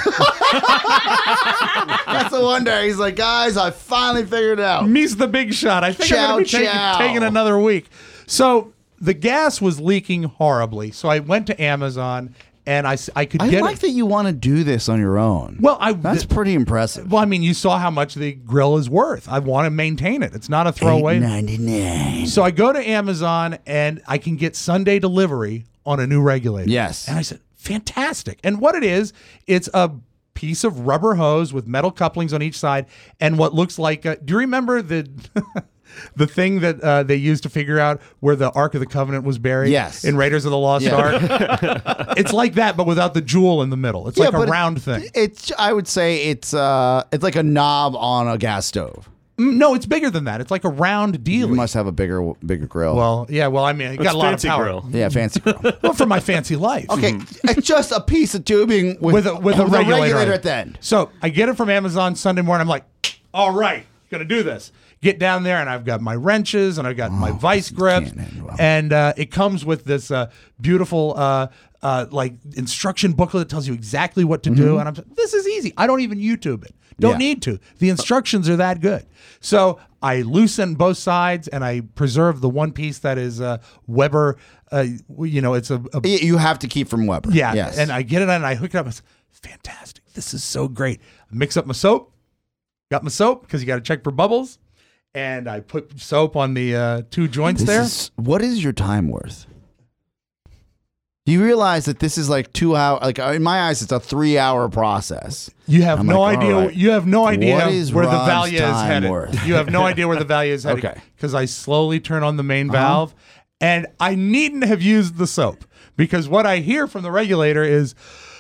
That's the wonder. He's like, guys, I finally figured it out. Me's the big shot. I think Chow, I'm going to be taking, chow. taking another week. So the gas was leaking horribly. So I went to Amazon and I, s- I could I get like it. that you want to do this on your own. Well, I That's pretty impressive. Well, I mean, you saw how much the grill is worth. I want to maintain it. It's not a throwaway. eight ninety-nine. So I go to Amazon and I can get Sunday delivery on a new regulator. Yes. And I said, fantastic. And what it is, it's a piece of rubber hose with metal couplings on each side and what looks like a, do you remember the the thing that uh, they used to figure out where the Ark of the Covenant was buried. Yes. In Raiders of the Lost Yeah. Ark. It's like that, but without the jewel in the middle. It's Yeah, like a but it- round thing. It's I would say it's uh it's like a knob on a gas stove. Mm, No, it's bigger than that. It's like a round deal. You must have a bigger bigger grill. Well, yeah. Well, I mean, it got It's a lot fancy of power. grill. yeah, fancy grill. Well, for my fancy life. Okay, it's just a piece of tubing with, with a, with a regulator, on it. at the end. So I get it from Amazon Sunday morning. I'm like, all right, gonna do this. Get down there, and I've got my wrenches, and I've got my vice grips, and uh, it comes with this uh, beautiful uh, uh, like instruction booklet that tells you exactly what to do. And I'm like, this is easy. I don't even YouTube it. Don't Yeah. need to. The instructions are that good. So I loosen both sides, and I preserve the one piece that is uh, Weber. Uh, you know, it's a, a You have to keep from Weber. yeah, Yes. and I get it on and I hook it up. It's fantastic. This is so great. I mix up my soap. Got my soap because you got to check for bubbles. And I put soap on the uh, two joints This there. is- what is your time worth? Do you realize that this is like two hour? Like in my eyes, it's a three hour process. You have I'm no like, idea. all right. You have no idea What is where the Rob's value is time headed. worth? You have no idea where the value is headed. Okay. Because I slowly turn on the main Uh-huh. valve, and I needn't have used the soap because what I hear from the regulator is.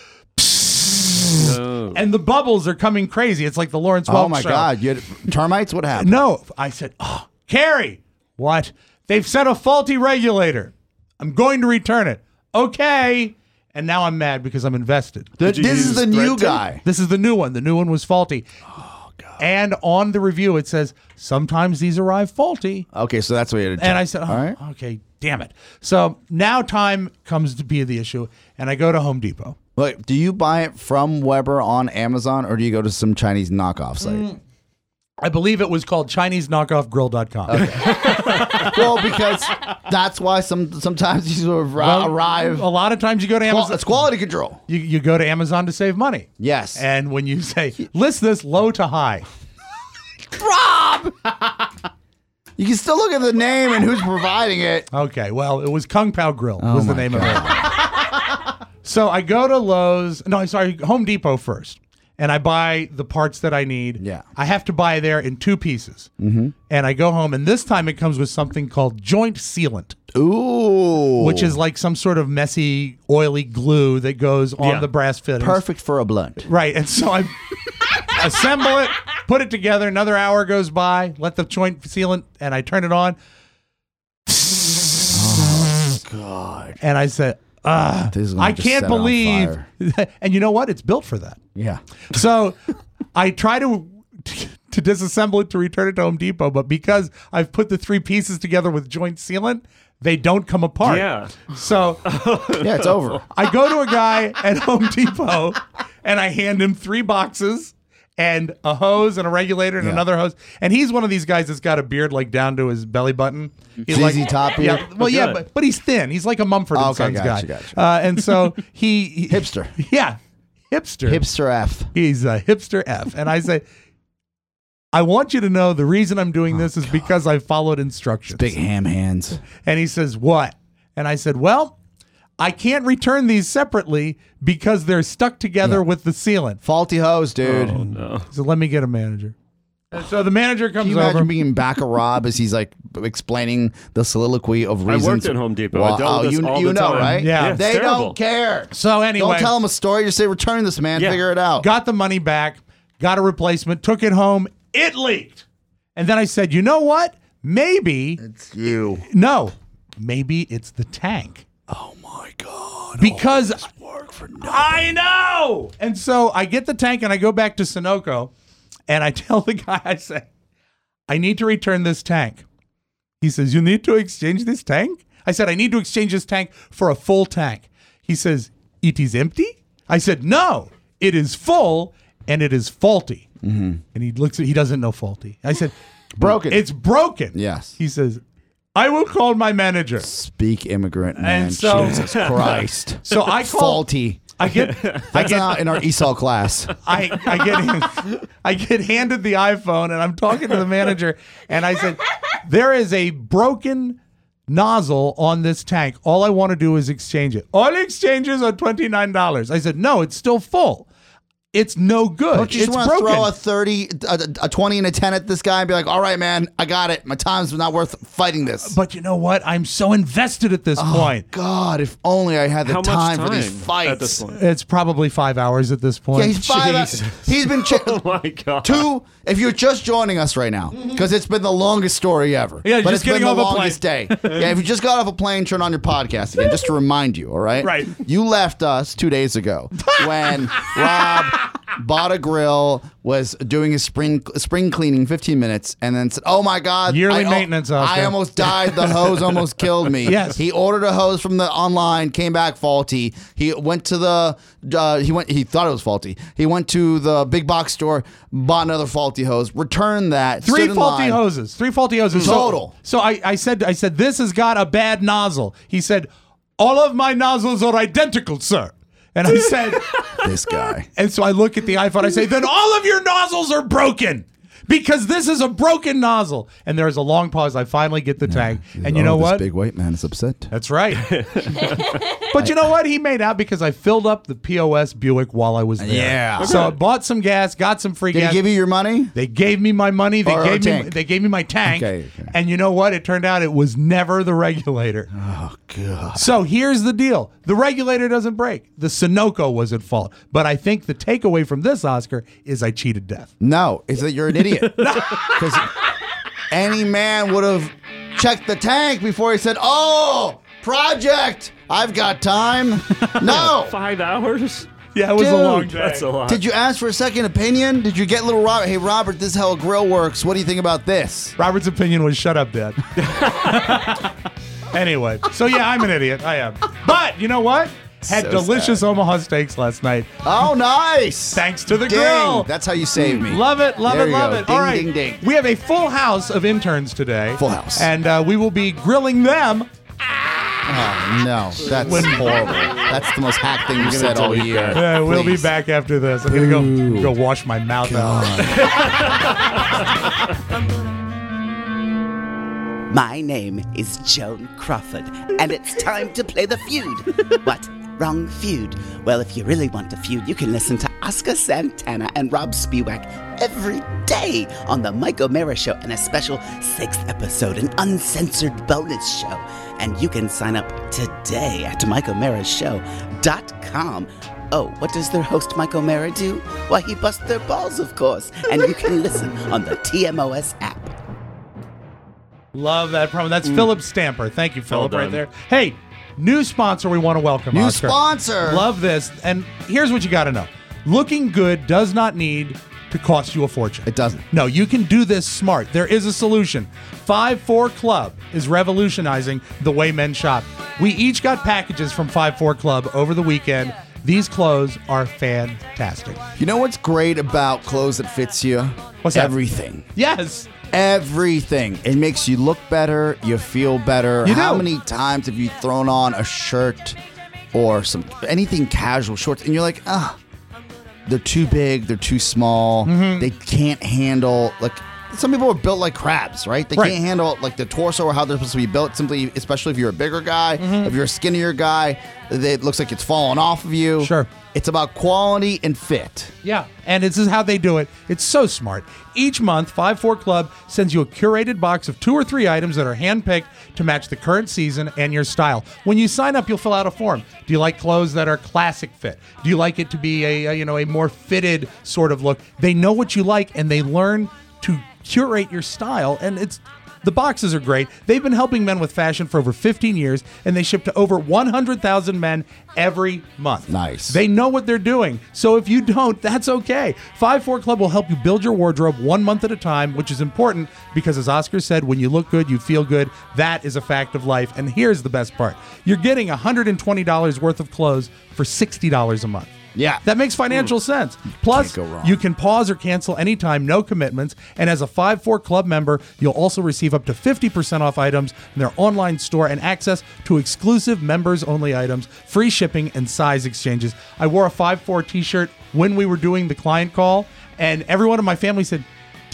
No. And the bubbles are coming crazy. It's like the Lawrence Welk Oh my show. God! You had termites? What happened? No, I said, oh, Carrie, what? They've set a faulty regulator. I'm going to return it. Okay. And now I'm mad because I'm invested. The- Did you this is use the new thread tape? guy. This is the new one. The new one was faulty. Oh, God. And on the review, it says, sometimes these arrive faulty. Okay, so that's what you had to do. And I said, oh, all right. okay, damn it. So now time comes to be the issue, and I go to Home Depot. Look, do you buy it from Weber on Amazon or do you go to some Chinese knockoff site? Mm. I believe it was called Chinese Knockoff Grill dot com. Well, because that's why some sometimes these will arri- Well, arrive. A lot of times you go to Qual- Amazon. it's quality control. You, you go to Amazon to save money. Yes. And when you say, list this low to high. Rob! You can still look at the name and who's providing it. Okay, well, it was Kung Pao Grill Oh was the my name of it. So I go to Lowe's. No, I'm sorry, Home Depot first. And I buy the parts that I need. Yeah. I have to buy there in two pieces. Mm-hmm. And I go home, and this time it comes with something called joint sealant. Ooh. Which is like some sort of messy, oily glue that goes on Yeah. the brass fittings. perfect for a blunt. Right. And so I assemble it, put it together. Another hour goes by, let the joint sealant, and I turn it on. Oh, God. And I said, ah, This is gonna I just can't set on believe. fire. And you know what? It's built for that. Yeah. So I try to to disassemble it to return it to Home Depot, but because I've put the three pieces together with joint sealant, they don't come apart. Yeah. So Yeah, it's over. I go to a guy at Home Depot and I hand him three boxes and a hose and a regulator and Yeah. another hose. And he's one of these guys that's got a beard like down to his belly button. He's Z Z Top beard? Yeah, well, yeah, Good. but, but he's thin. He's like a Mumford and Okay, Sons gotcha, guy. gotcha. Uh, and so he, he Hipster. Yeah, hipster. Hipster F. He's a hipster F. And I say, I want you to know the reason I'm doing this is because I followed instructions. Big ham hands. And he says, what? And I said, well, I can't return these separately because they're stuck together with the sealant. Faulty hose, dude. Oh, no. So let me get a manager. And so the manager Can comes you imagine over. being back of Rob as he's like explaining the soliloquy of I reasons? worked at Home Depot. I Well, dealt with oh, this you, all you the know, time. right? Yeah. it's They terrible. don't care. So anyway, Don't tell them a story. Just say, return this, man. Yeah. Figure it out. got the money back, got a replacement, took it home. It leaked. And then I said, you know what? Maybe, It's you. no, maybe it's the tank. Oh, my God. Because All this work for nothing. I know. And so I get the tank and I go back to Sunoco and I tell the guy, I say, I need to return this tank. He says, you need to exchange this tank? I said, I need to exchange this tank for a full tank. He says, it is empty? I said, no, it is full and it is faulty. Mm-hmm. And he looks at, he doesn't know faulty. I said, Broken. It's broken. Yes. He says, I will call my manager. Speak immigrant, man. And so- Jesus Christ. So I call, Faulty. I get, I That's get, not in our E S O L class. I, I get I get handed the iPhone and I'm talking to the manager and I said, there is a broken nozzle on this tank. All I want to do is exchange it. All exchanges are twenty-nine dollars. I said, no, it's still full. It's no good. Don't you just it's want to broken. throw a thirty, a, a twenty, and a ten at this guy and be like, all right, man, I got it. My time's not worth fighting this. But you know what? I'm so invested at this oh, point. God, if only I had the How much time, time for these fights. at this point? It's probably five hours at this point. Yeah, he's five hours. He's been ch- Oh my God. two. If you're just joining us right now, because it's been the longest story ever. Yeah, but just it's getting been the off a longest day. Yeah, if you just got off a plane, turn on your podcast again, just to remind you. All right. Right. You left us two days ago when Rob bought a grill, was doing his spring spring cleaning, fifteen minutes, and then said, "Oh my God, Yearly I, maintenance, Oscar. I almost died. The hose almost killed me." Yes. He ordered a hose from the online, came back faulty. He went to the uh, he went he thought it was faulty. He went to the big box store, bought another faulty hose, returned that. Three stood in faulty line. hoses. Three faulty hoses. Total. So, so I, I said, I said, this has got a bad nozzle. He said, all of my nozzles are identical, sir. And I said, This guy. and so I look at the iPhone. I say, then all of your nozzles are broken. Because this is a broken nozzle. And there's a long pause. I finally get the tank. And you Oh, know this what? big white man is upset. That's right. But you know what? He made out because I filled up the P O S Buick while I was there. Yeah. So I bought some gas, got some free Did gas. he give you your money? They gave me my money. They Or a gave me. tank? They gave me my tank. Okay, okay. And you know what? It turned out it was never the regulator. Oh God. So here's the deal: the regulator doesn't break. The Sunoco was at fault. But I think the takeaway from this, Oscar, is I cheated death. No, it's that you're an idiot. Because any man would have checked the tank before he said, "Oh, project, I've got time." No. Five hours? Yeah, it was Dude, a long day. That's a lot. Did you ask for a second opinion? Did you get little Robert? Hey, Robert, this is how a grill works. What do you think about this? Robert's opinion was shut up, Dad. Anyway, so yeah, I'm an idiot. I am. But you know what? Had So delicious sad. Omaha steaks last night. Oh, nice. Thanks to the Ding. grill. That's how you save me. Love it, love There it, you love go. it. Ding, All right. ding, ding. We have a full house of interns today. Full house. And uh, we will be grilling them. Oh, no. That's horrible. That's the most hack thing you've gonna said all delete year. that. Uh, we'll be Please. back after this. I'm going to go go wash my mouth out. My name is Joan Crawford, and it's time to play the feud. What? Wrong feud? Well, if you really want to feud, you can listen to Oscar Santana and Rob Spiewak every day on the Mike O'Mara Show in a special sixth episode, an uncensored bonus show. And you can sign up today at mike o'mara show dot com. Oh, what does their host Mike O'Mara do? Why, he busts their balls, of course. And you can listen on the T M O S app. Love that promo. That's Philip Stamper. Thank you, Philip, Well right done. there. Hey, new sponsor we want to welcome. New Oscar. sponsor. Love this. And here's what you got to know: looking good does not need to cost you a fortune. It doesn't. No, you can do this smart. There is a solution. five four Club is revolutionizing the way men shop. We each got packages from five four Club over the weekend. These clothes are fantastic. You know what's great about clothes that fits you? What's that? Everything. Yes. Everything. It makes you look better. You feel better. You How do. many times have you thrown on a shirt or some anything casual, shorts, and you're like, ah, they're too big. They're too small. Mm-hmm. They can't handle like. Some people are built like crabs, right? They Right. can't handle like the torso or how they're supposed to be built. Simply, especially if you're a bigger guy, Mm-hmm. if you're a skinnier guy, they, it looks like it's falling off of you. Sure. It's about quality and fit. Yeah, and this is how they do it. It's so smart. Each month, five four Club sends you a curated box of two or three items that are handpicked to match the current season and your style. When you sign up, you'll fill out a form. Do you like clothes that are classic fit? Do you like it to be a, a you know a more fitted sort of look? They know what you like, and they learn to curate your style, and it's the boxes are great. They've been helping men with fashion for over fifteen years, and they ship to over one hundred thousand men every month. Nice. They know what they're doing. So if you don't, that's okay. five four Club will help you build your wardrobe one month at a time, which is important because, as Oscar said, when you look good, you feel good. That is a fact of life. And here's the best part. You're getting one hundred twenty dollars worth of clothes for sixty dollars a month. Yeah. That makes financial sense. Plus, Can't go wrong. you can pause or cancel anytime, no commitments. And as a five four Club member, you'll also receive up to fifty percent off items in their online store and access to exclusive members-only items, free shipping, and size exchanges. I wore a five four t-shirt when we were doing the client call, and everyone in my family said,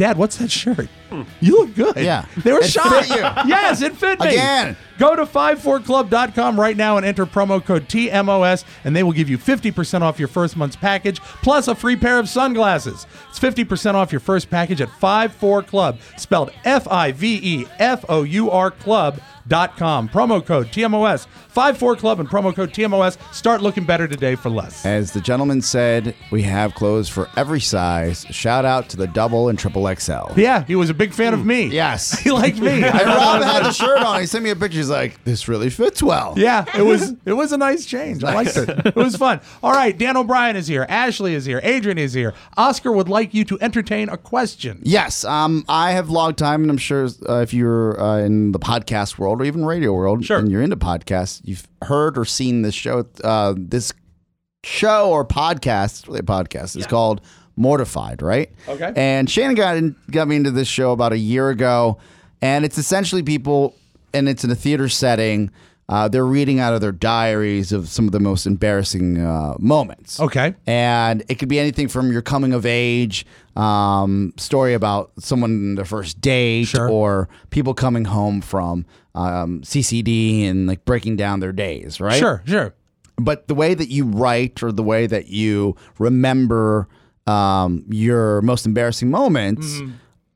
Dad, what's that shirt? You look good. Yeah. They were It shocked. fit you. Yes, it fit me. Again. Go to five four club dot com right now and enter promo code T M O S, and they will give you fifty percent off your first month's package, plus a free pair of sunglasses. It's fifty percent off your first package at five four club, spelled F I V E F O U R club dot com. Promo code T M O S. five four club and promo code T M O S. Start looking better today for less. As the gentleman said, we have clothes for every size. Shout out to the double and triple X L. Yeah, he was a big fan of me. Yes. He liked me. And Rob had the shirt on. He sent me a picture. He's like, this really fits well. Yeah, it was it was a nice change. I liked it. It was fun. All right, Dan O'Brien is here. Ashley is here. Adrian is here. Oscar would like you to entertain a question. Yes, um, I have log time, and I'm sure uh, if you're uh, in the podcast world or even radio world, sure. and you're into podcasts, you've heard or seen this show. Uh, this show or podcast, it's really a podcast, is called Mortified, right? Okay. And Shannon got in, got me into this show about a year ago, and it's essentially people, and it's in a theater setting. Uh, they're reading out of their diaries of some of the most embarrassing uh, moments. Okay. And it could be anything from your coming of age um, story about someone in their first date, Sure. or people coming home from um, C C D and like breaking down their days, right? Sure, sure. But the way that you write or the way that you remember um, your most embarrassing moments. Mm.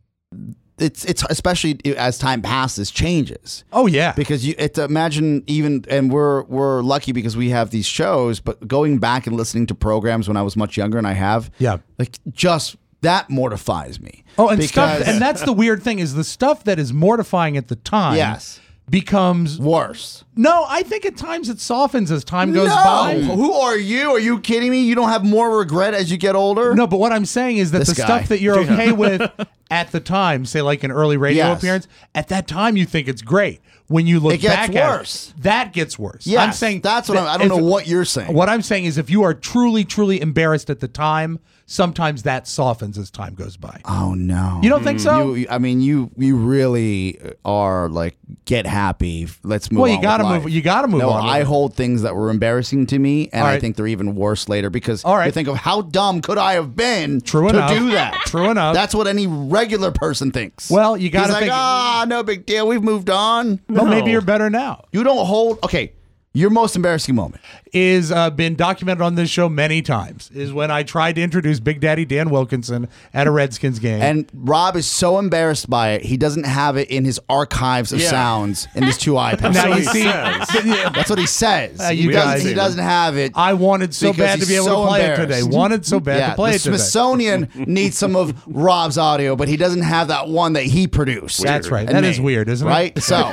It's it's especially as time passes changes. Oh yeah, because you it's imagine even and we're we're lucky because we have these shows. But going back and listening to programs when I was much younger, and I have yeah, like just that mortifies me. Oh, and because, stuff, and that's the weird thing is the stuff that is mortifying at the time. Yes. Becomes worse. No, I think at times it softens as time goes no. by. Who are you? Are you kidding me? You don't have more regret as you get older? No, but what I'm saying is that This the guy. stuff that you're okay with at the time, say like an early radio Yes. appearance, at that time you think it's great. When you look It gets back worse. at it, that gets worse. Yes, I'm saying that's what that I'm, I don't if- know what you're saying. What I'm saying is if you are truly, truly embarrassed at the time, sometimes that softens as time goes by. Oh no! You don't think so? You, I mean, you you really are like get happy. Let's move. Well, you on gotta with move- life. you gotta move no, on with I it. hold things that were embarrassing to me, and All I right. think they're even worse later because All right. you think of how dumb could I have been True to enough. do that. True enough. That's what any regular person thinks. Well, you gotta He's like, think- ah, no big deal. We've moved on. Well, maybe you're better now. You don't hold. Okay, your most embarrassing moment. Is uh, been documented on this show many times. Is when I tried to introduce Big Daddy Dan Wilkinson at a Redskins game. And Rob is so embarrassed by it, he doesn't have it in his archives of Yeah. sounds in his two iPads. Now you see, That's what he says. Uh, he, you doesn't, guys- he doesn't have it. I wanted so because bad to he's be able so to play it embarrassed. today. Wanted so bad Yeah, to play the it today. Smithsonian needs some of Rob's audio, but he doesn't have that one that he produced. That's right. and That is made, weird, isn't it? right? So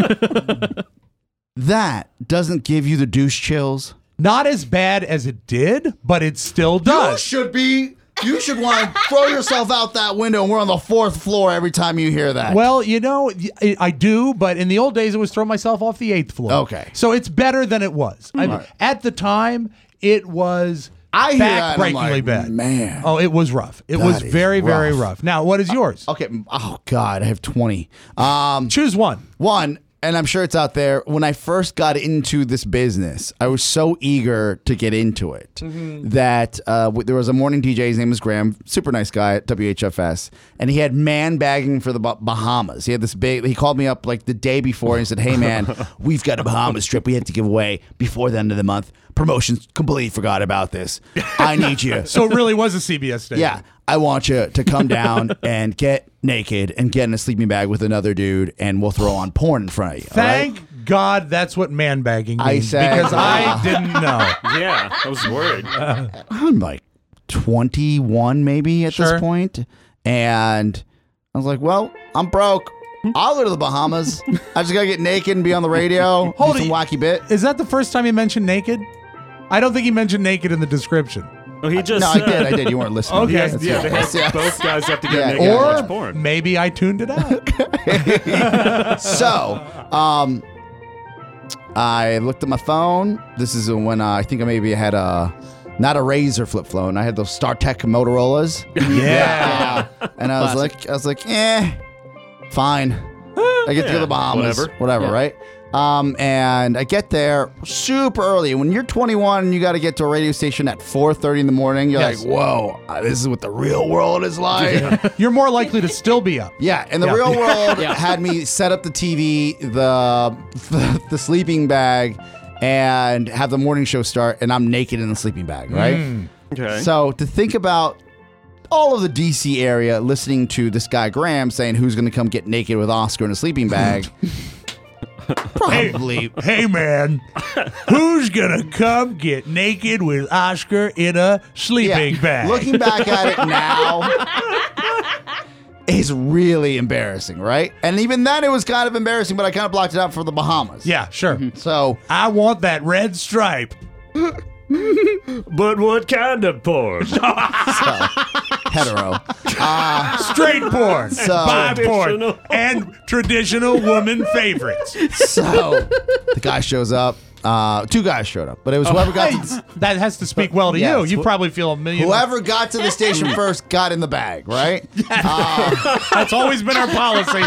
that doesn't give you the douche chills. Not as bad as it did, but it still You does. should be. You should want to throw yourself out that window, and we're on the fourth floor every time you hear that. Well, you know, I I do, but in the old days, it was throw myself off the eighth floor. Okay. So it's better than it was. I mean, Right. At the time, it was I hear that and I'm backbreakingly like, bad. man. Oh, it was rough. It That was is very, very rough. rough. Now, what is yours? Okay. Oh God, I have twenty. Um, Choose one. One, and I'm sure it's out there. When I first got into this business, I was so eager to get into it Mm-hmm. that uh, w- there was a morning D J. His name was Graham, super nice guy at W H F S, and he had man bagging for the Bah- Bahamas. He had this big. He called me up like the day before and he said, "Hey man, we've got a Bahamas trip we have to give away before the end of the month. Promotions completely forgot about this. I need you." So it really was a C B S station. Yeah, I want you to come down and get naked and get in a sleeping bag with another dude, and we'll throw on porn in front of you. all right? Thank God that's what man bagging means. I said- because I didn't know. Yeah, I was worried. I'm like twenty-one maybe at Sure. this point, and I was like, "Well, I'm broke. I'll go to the Bahamas. I just gotta get naked and be on the radio. Hold do some it. wacky bit." Is that the first time he mentioned naked? I don't think he mentioned naked in the description. Oh, he just No, I did. I did. You weren't listening. Okay. Yes, That's yeah, right. they have, Yes. both guys have to get Yeah. naked and watch Or porn. maybe I tuned it out. So, um, I looked at my phone. This is when uh, I think I maybe had a not a Razor flip phone. I had those StarTech Motorola's. Yeah. And I was Classic. like, I was like, eh, fine. I get to go to the Bahamas, whatever. whatever, Yeah. right? Um, and I get there super early. When you're twenty-one and you got to get to a radio station at four thirty in the morning, you're Yes. like, whoa, uh, this is what the real world is like. You're more likely to still be up. Yeah, and the Yeah. real world Yeah. had me set up the T V, the, the the sleeping bag, and have the morning show start, and I'm naked in the sleeping bag, right? Mm. Okay. So to think about all of the D C area listening to this guy Graham saying who's going to come get naked with Oscar in a sleeping bag. Probably. Hey, hey, man, who's gonna come get naked with Oscar in a sleeping Yeah, bag? Looking back at it now, is really embarrassing, right? And even then, it was kind of embarrassing, but I kind of blocked it out for the Bahamas. Yeah, sure. So I want that red stripe. But what kind of porn? so, hetero. Uh, Straight porn, So- bi porn, Traditional. and traditional woman favorites. so the guy shows up. Uh, two guys showed up, but it was whoever got Hey, to that has to speak well to Yes. you. You probably feel a million. whoever got to the station first got in the bag, right? Uh, That's always been our policy.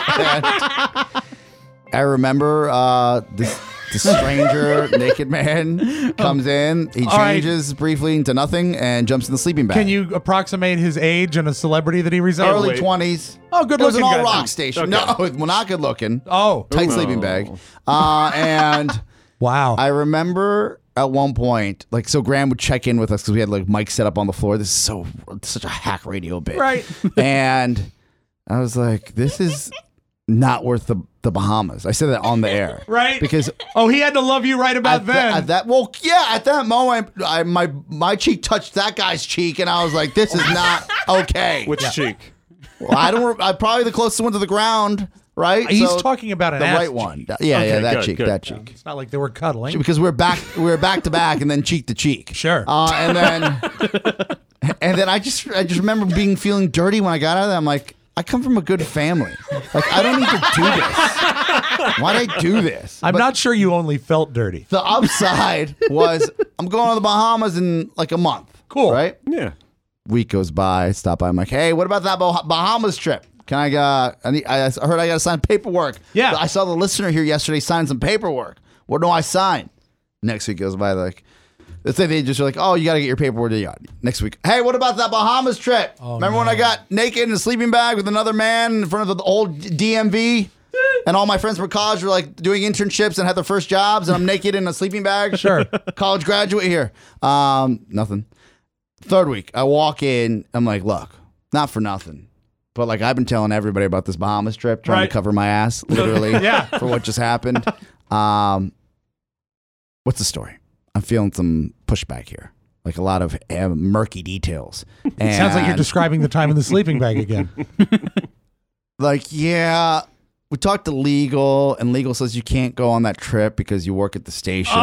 I remember uh, this, this stranger naked man comes in. He All right. changes briefly into nothing and jumps in the sleeping bag. Can you approximate his age and a celebrity that he resembles? Early wait. twenties. Oh, good It was an looking all guy. rock station. Okay. No, well, not good looking. Oh, Tight sleeping bag. Uh, and wow. I remember at one point, like, so Graham would check in with us because we had like mics set up on the floor. This is so such a hack radio bit, Right. And I was like, this is not worth the the Bahamas. I said that on the air, Right. Because Oh, he had to love you right about at, then. that, at that, well, yeah, at that moment, I, my my cheek touched that guy's cheek, and I was like, this is not okay. Which cheek? Well, I don't. I probably the closest one to the ground, right? He's So, talking about an the ass right cheek. one. Yeah, yeah, Okay, that good, cheek, good. that cheek. It's not like they were cuddling. Because we're back, we're back to back, and then cheek to cheek. Sure. Uh, and then, and then I just, I just remember being feeling dirty when I got out of there. I'm like, I come from a good family. Like, I don't need to do this. Why'd I do this? I'm But not sure you only felt dirty. The upside was I'm going to the Bahamas in like a month. Cool. Right? Yeah. Week goes by. I stop by. I'm like, hey, what about that Bah- Bahamas trip? Can I got? I, need, I heard I got to sign paperwork. Yeah. I saw the listener here yesterday sign some paperwork. What do I sign? Next week goes by. Like, let's say they just are like, oh, you got to get your paperwork. You got next week. Hey, what about that Bahamas trip? Oh, Remember when I got naked in a sleeping bag with another man in front of the old D M V? And all my friends from college were like doing internships and had their first jobs, and I'm naked in a sleeping bag. Sure. College graduate here. Um, nothing. Third week, I walk in. I'm like, look, not for nothing, but like I've been telling everybody about this Bahamas trip, trying Right. to cover my ass, literally, Yeah. for what just happened. Um, what's the story? I'm feeling some pushback here, like a lot of uh, murky details. And Sounds like you're describing the time in the sleeping bag again. like, yeah. We talked to legal, and legal says you can't go on that trip because you work at the station.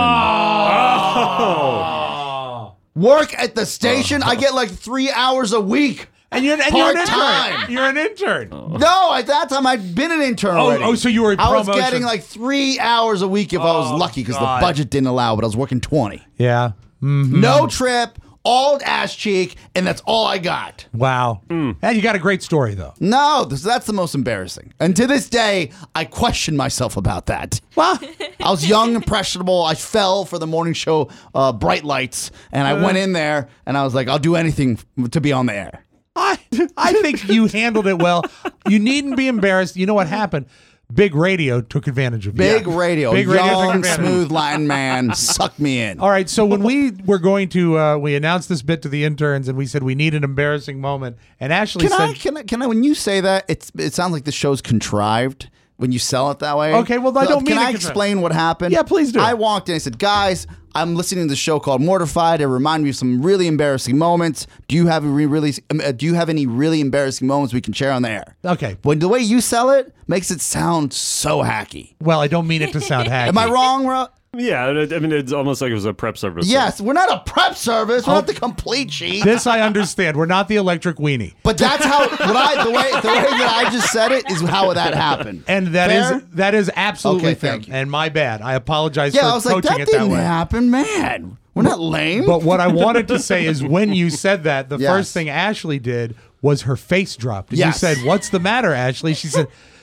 Oh. Work at the station? I get like three hours a week. And you're, and you're an Part-time. intern. You're an intern. No, at that time I'd been an intern Oh, already. oh, so you were a I was promotion. getting like three hours a week if I was Oh, lucky because the God. budget didn't allow, but I was working twenty. Yeah. Mhm. No trip, all ass cheek, and that's all I got. Wow. And you got a great story, though. No, this, that's the most embarrassing. And to this day, I question myself about that. Well, I was young, impressionable. I fell for the morning show uh, Bright Lights, and I went in there, and I was like, I'll do anything to be on the air. I, I think you handled it well. You needn't be embarrassed. You know what happened? Big Radio took advantage of you. Big radio, Big Radio took young, advantage. smooth Latin man, sucked me in. All right, so when we were going to, uh, we announced this bit to the interns, and we said we need an embarrassing moment. And Ashley Can said, I, can I, can I, when you say that, it's, it sounds like the show's contrived when you sell it that way. Okay, well, I don't mean Can it I contrived. explain what happened? Yeah, please do. I walked in, I said, guys, I'm listening to the show called Mortified. It reminded me of some really embarrassing moments. Do you have a re- really, um, uh, do you have any really embarrassing moments we can share on the air? okay, When the way you sell it makes it sound so hacky. well, I don't mean it to sound hacky. Am I wrong, Ro? Yeah, I mean, it's almost like it was a prep service. Yes, we're not a prep service. We're not the complete sheet. This I understand. We're not the electric weenie. But that's how what I, the way the way that I just said it is how that happened. And that is Fair? that is absolutely Okay, fair. thank you. And my bad. I apologize Yeah, for I was like, coaching that it that didn't way. happen, man. We're not lame. But what I wanted to say is when you said that, the Yes. first thing Ashley did was her face dropped. And Yes. you said, "What's the matter, Ashley?" She said,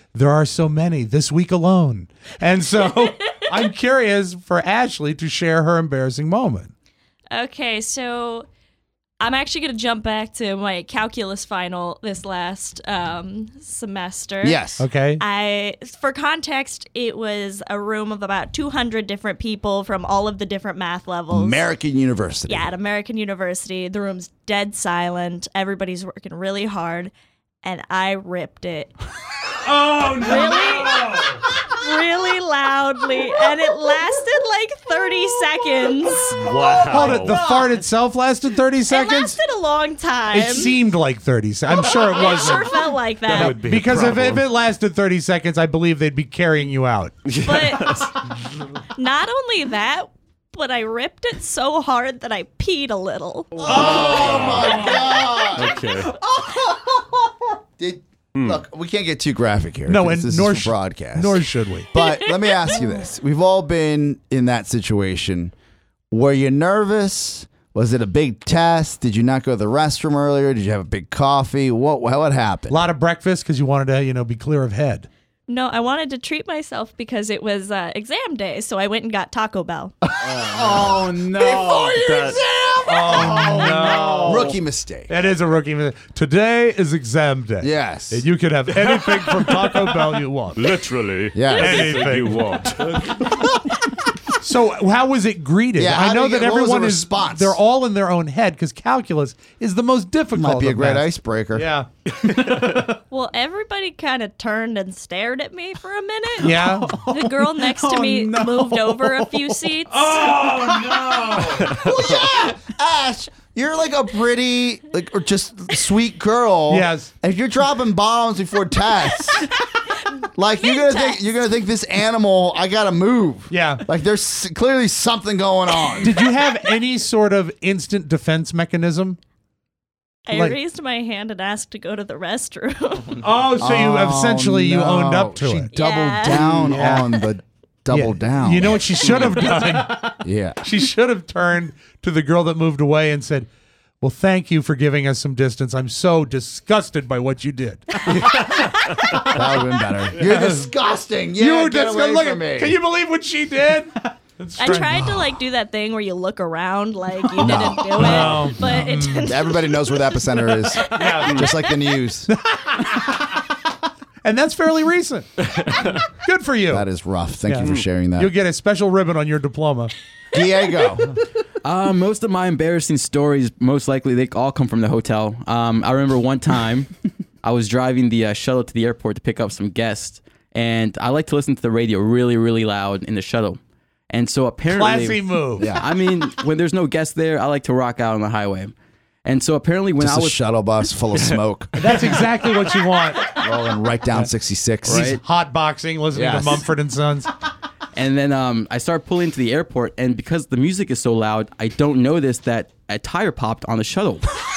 there are so many this week alone. And so I'm curious for Ashley to share her embarrassing moment. Okay, so I'm actually going to jump back to my calculus final this last um, semester. Yes. Okay. I, for context, it was a room of about two hundred different people from all of the different math levels. American University. Yeah, at American University. The room's dead silent. Everybody's working really hard, and I ripped it. Oh, no. Really? Really loudly, and it lasted like thirty seconds. Wow. Hold it. The fart itself lasted thirty It seconds? lasted a long time. It seemed like thirty seconds. I'm sure it It wasn't. sure felt like that. That would be a Because if, if problem. it lasted thirty seconds, I believe they'd be carrying you out. But not only that, but I ripped it so hard that I peed a little. Oh my God. Okay. Did, Look, we can't get too graphic here. No, because and this nor is sh- for broadcast. Nor should we. But let me ask you this: we've all been in that situation. Were you nervous? Was it a big test? Did you not go to the restroom earlier? Did you have a big coffee? What what happened? A lot of breakfast because you wanted to, you know, be clear of head. No, I wanted to treat myself because it was uh, exam day, so I went and got Taco Bell. Oh, no. Before your That- exam? Oh, no. Rookie mistake. That is a rookie mistake. Today is exam day. Yes. And you can have anything from Taco Bell you want. Literally. Yes. Anything Anything. you want. So how was it greeted? Yeah, I how know do you that get- what was the everyone is response? they're all in their own head because calculus is the most difficult. Might be a of great math. icebreaker. Yeah. Well, everybody kind of turned and stared at me for a minute. Yeah. The girl next to Oh, me no. moved over a few seats. Oh Well, yeah, Ash, you're like a pretty, like, or just sweet girl. Yes. And if you're dropping bombs before tests, like you're gonna think you're gonna think this animal, I gotta move. Yeah. Like there's s- clearly something going on. no! Did you have any sort of instant defense mechanism? I like- raised my hand and asked to go to the restroom. Oh, so you Oh, essentially you no. owned up to she it. doubled Yeah. down Yeah. on the double Yeah. down. You know what she should have done? Yeah. She should have turned to the girl that moved away and said, "Well, thank you for giving us some distance. I'm so disgusted by what you did." That would have been better. You're disgusting. Yeah, you were get disgusted. away Look from at, me. can you believe what she did? I tried to like do that thing where you look around like you didn't do it, No. but it didn't. Everybody knows where the epicenter is. Just like the news. And that's fairly recent. Good for you. That is rough. Thank Yeah. you for sharing that. You'll get a special ribbon on your diploma. Diego. Uh, most of my embarrassing stories, most likely, they all come from the hotel. Um, I remember one time I was driving the uh, shuttle to the airport to pick up some guests, and I like to listen to the radio really, really loud in the shuttle. And so apparently, Classy move. Yeah. I mean, when there's no guests there, I like to rock out on the highway. And so apparently, when Just I a was shuttle bus full of smoke. That's exactly what you want. Rolling right down sixty-six. Right. He's hot boxing, listening Yes. to Mumford and Sons. And then um, I started pulling into the airport, and because the music is so loud, I don't notice that a tire popped on the shuttle.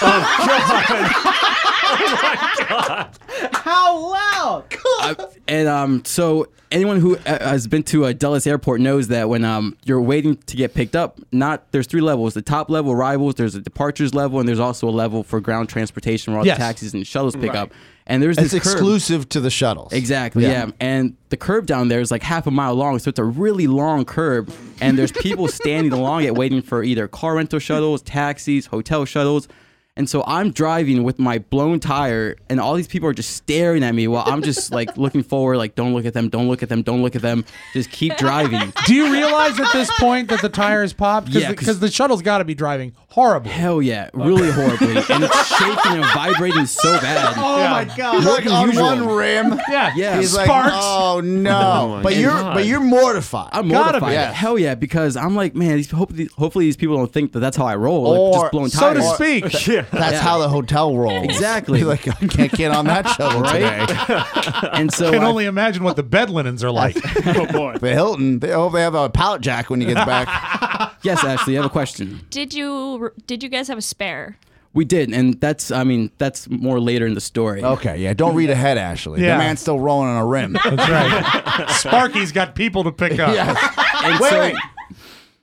How loud? I, and um, so anyone who uh, has been to a Dulles Airport knows that when um, you're waiting to get picked up, not there's three levels: the top level arrivals, there's a departures level, and there's also a level for ground transportation where all Yes. the taxis and shuttles pick Right. up. And there's It's this curb. exclusive to the shuttles. Exactly, yeah. And the curb down there is like half a mile long, so it's a really long curb. And there's people standing along it waiting for either car rental shuttles, taxis, hotel shuttles. And so I'm driving with my blown tire, and all these people are just staring at me while I'm just like looking forward, like, don't look at them, don't look at them, don't look at them. Just keep driving. Do you realize at this point that the tire is popped? Yeah, 'cause- Because the shuttle's got to be driving horribly. Hell yeah, really horribly. And it's shaking and vibrating so bad. Oh Yeah. my god. Like on unusual. one rim. Yeah. Yeah. He's like, Sparks. oh no. Oh, my but you're God. but you're mortified. I'm Gotta mortified. be. Yes. Hell yeah, because I'm like, man, these, hopefully, hopefully these people don't think that that's how I roll. Like, Or- just blowing So tires. to speak. Yeah. That's Yeah. how the hotel rolls. Exactly. You're like, I can't get on that shuttle Right? today. And so I can I- only imagine what the bed linens are like. Oh boy. The Hilton, they hope they have a pallet jack when he gets back. yes, Ashley, I have a question. Did you did you guys have a spare? We did, and that's, I mean, that's more later in the story. Okay, yeah. Don't read ahead, Ashley. Yeah. The man's still rolling on a rim. That's right. Sparky's got people to pick up. Yes. And Wait, so, wait.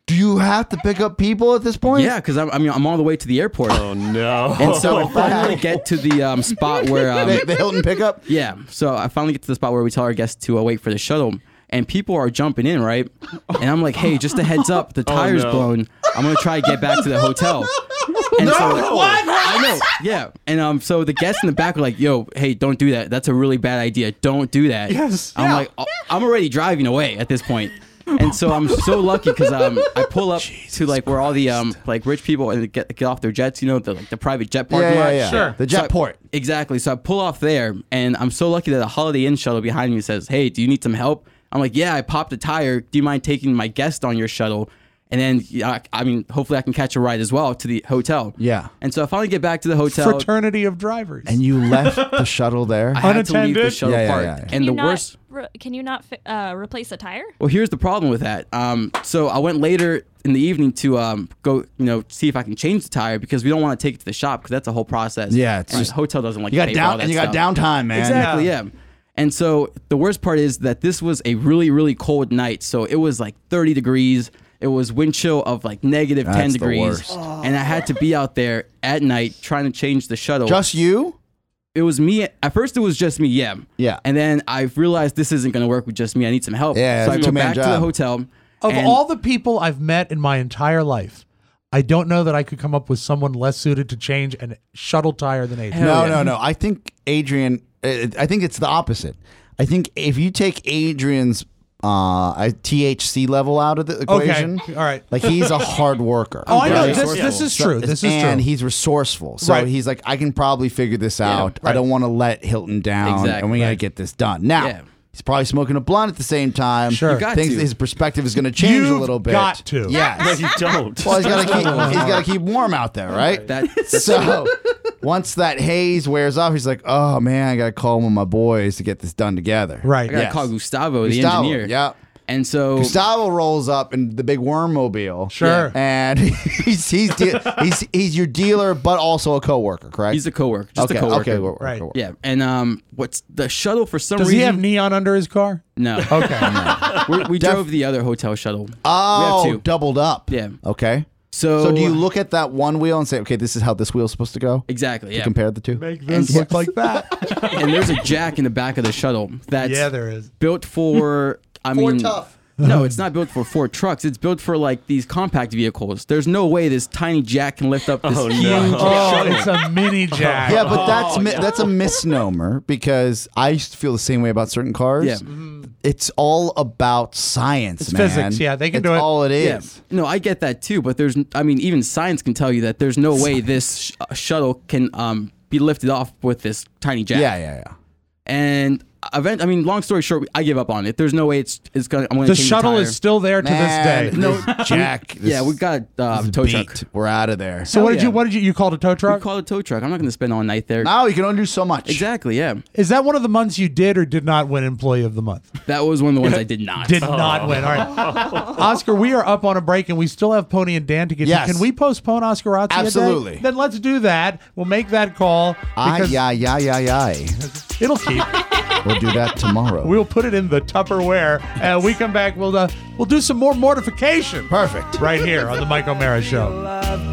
Do you have to pick up people at this point? Yeah, because I'm, I mean, I'm on the way to the airport. Oh no! And so I finally get to the um, spot where um, the, the Hilton pickup. Yeah, so I finally get to the spot where we tell our guests to uh, wait for the shuttle, and people are jumping in, right? And I'm like, hey, just a heads up, the tire's oh, no. blown. I'm gonna try to get back to the hotel. And no, so, what? I know, yeah. And um, so the guests in the back were like, yo, hey, don't do that. That's a really bad idea. Don't do that. Yes. I'm Yeah. like, oh, I'm already driving away at this point. And so I'm so lucky because um, I pull up Jesus to like where all the um, like rich people and get get off their jets, you know, the like the private jet parking Yeah, yeah, lot. yeah. Sure. The jet So I- port. Exactly. So I pull off there, and I'm so lucky that a Holiday Inn shuttle behind me says, "Hey, do you need some help?" I'm like, "Yeah, I popped a tire. Do you mind taking my guest on your shuttle?" And then, yeah, I mean, hopefully I can catch a ride as well to the hotel. Yeah. And so I finally get back to the hotel. Fraternity of drivers. And you left the shuttle there. I had to leave the Unattended? shuttle Yeah, yeah, park. yeah, yeah. Can And you the not worst. re- can you not fi- uh, replace a tire? Well, here's the problem with that. Um, so I went later in the evening to um, go, you know, see if I can change the tire because we don't want to take it to the shop because that's a whole process. Yeah, it's and just- the hotel doesn't like You to got pay for all down that and you got stuff. downtime, man. Exactly, yeah. And so the worst part is that this was a really, really cold night. So it was like thirty degrees. It was wind chill of like negative ten That's the degrees. worst. And I had to be out there at night trying to change the shuttle. Just you? It was me. At first, it was just me, yeah. Yeah. And then I realized this isn't going to work with just me. I need some help. Yeah, so I it's a go two-man back to the job. hotel. Of and all the people I've met in my entire life, I don't know that I could come up with someone less suited to change a shuttle tire than Adrian. No, yeah. no, no. I think Adrian. uh, I think it's the opposite. I think if you take Adrian's uh, a T H C level out of the equation, Okay, all right. like he's a hard worker. Oh, I know. Very This, resourceful. this is So- true. This is and true. he's resourceful. So Right. he's like, I can probably figure this out. I right. don't want to let Hilton down, Exactly. and we got to Right. get this done. Now, Yeah. he's probably smoking a blunt at the same time. Sure. You got Thinks to. his perspective is going to change You've a little bit. got to. Yes. No, you don't. Well, he's got to keep. He's got to keep warm out there, right? That, that's So once that haze wears off, he's like, "Oh man, I gotta call one of my boys to get this done together." Right. I got to Yes. call Gustavo, the Gustavo, engineer. yeah. And so Gustavo rolls up in the big wormmobile. Sure. And he's he's de- he's he's your dealer, but also a coworker, correct? he's a coworker, just okay, a coworker. okay, wo- Right. coworker. Yeah. And um, what's the shuttle for some Does reason? he have neon under his car? No. Okay. we we Def- drove the other hotel shuttle. Oh, we have two. doubled up. Yeah. Okay. So So do you look at that one wheel and say, "Okay, this is how this wheel's supposed to go"? exactly? To Yeah. compare the two. Make this And- look like that. And there's a jack in the back of the shuttle that's Yeah, there is. built for. I For mean, tough. No, it's not built for Ford trucks. It's built for like these compact vehicles. There's no way this tiny jack can lift up this Oh, no. huge Oh, shuttle. it's a mini jack. Yeah, but that's mi- that's a misnomer because I used to feel the same way about certain cars. Yeah. It's all about science, It's man. physics, yeah, they can It's do it. all it Yeah. is. No, I get that too, but there's, I mean, even science can tell you that there's no way this sh- uh, shuttle can um, be lifted off with this tiny jack. Yeah, yeah, yeah. And event, I mean, long story short, I give up on it. There's no way it's it's gonna. I'm gonna The change shuttle the is tire. still there to Man, this day. No, Jack. yeah, we got uh, tow beat. truck. We're out of there. So what Hell did you yeah. what did you you called a tow We truck? call it tow truck. I'm not gonna spend all night there. No, you can only do so much. Exactly. Yeah, Is that one of the months you did or did not win Employee of the Month? that was one of the ones I did not. Did not win. All right. Oscar, we are up on a break and we still have Pony and Dan to get Yes. to. Can we postpone Oscar Razzi a day? Absolutely. Then let's do that. We'll make that call. Ay, because ay, ay, ay, ay. It'll keep. We'll do that tomorrow. We'll put it in the Tupperware. And we come back, we'll uh, we'll do some more mortification. Perfect. Right here on the Mike O'Mara Show.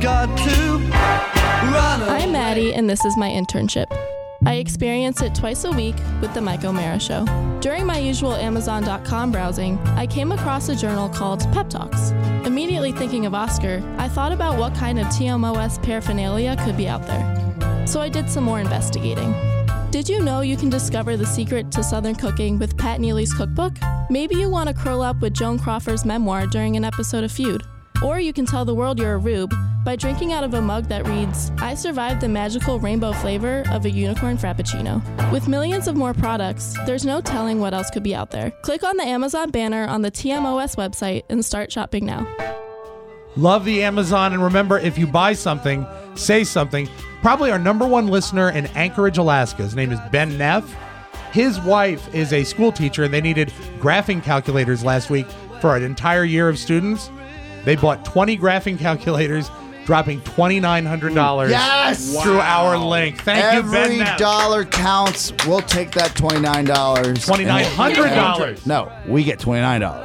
I'm Maddie, and this is my internship. I experience it twice a week with the Mike O'Mara Show. During my usual Amazon dot com browsing, I came across a journal called Pep Talks. Immediately thinking of Oscar, I thought about what kind of T M O S paraphernalia could be out there. So I did some more investigating. Did you know you can discover the secret to Southern cooking with Pat Neely's cookbook? Maybe you want to curl up with Joan Crawford's memoir during an episode of Feud. Or you can tell the world you're a rube by drinking out of a mug that reads, "I survived the magical rainbow flavor of a unicorn frappuccino." With millions of more products, there's no telling what else could be out there. Click on the Amazon banner on the T M O S website and start shopping now. Love the Amazon. And remember, if you buy something, say something. Probably our number one listener in Anchorage, Alaska. His name is Ben Neff. His wife is a school teacher, and they needed graphing calculators last week for an entire year of students. They bought twenty graphing calculators, dropping twenty-nine hundred dollars Yes! through our link. Thank you, Ben Every Neff. dollar counts. We'll take that twenty-nine dollars. twenty-nine hundred dollars. No, we get twenty-nine dollars.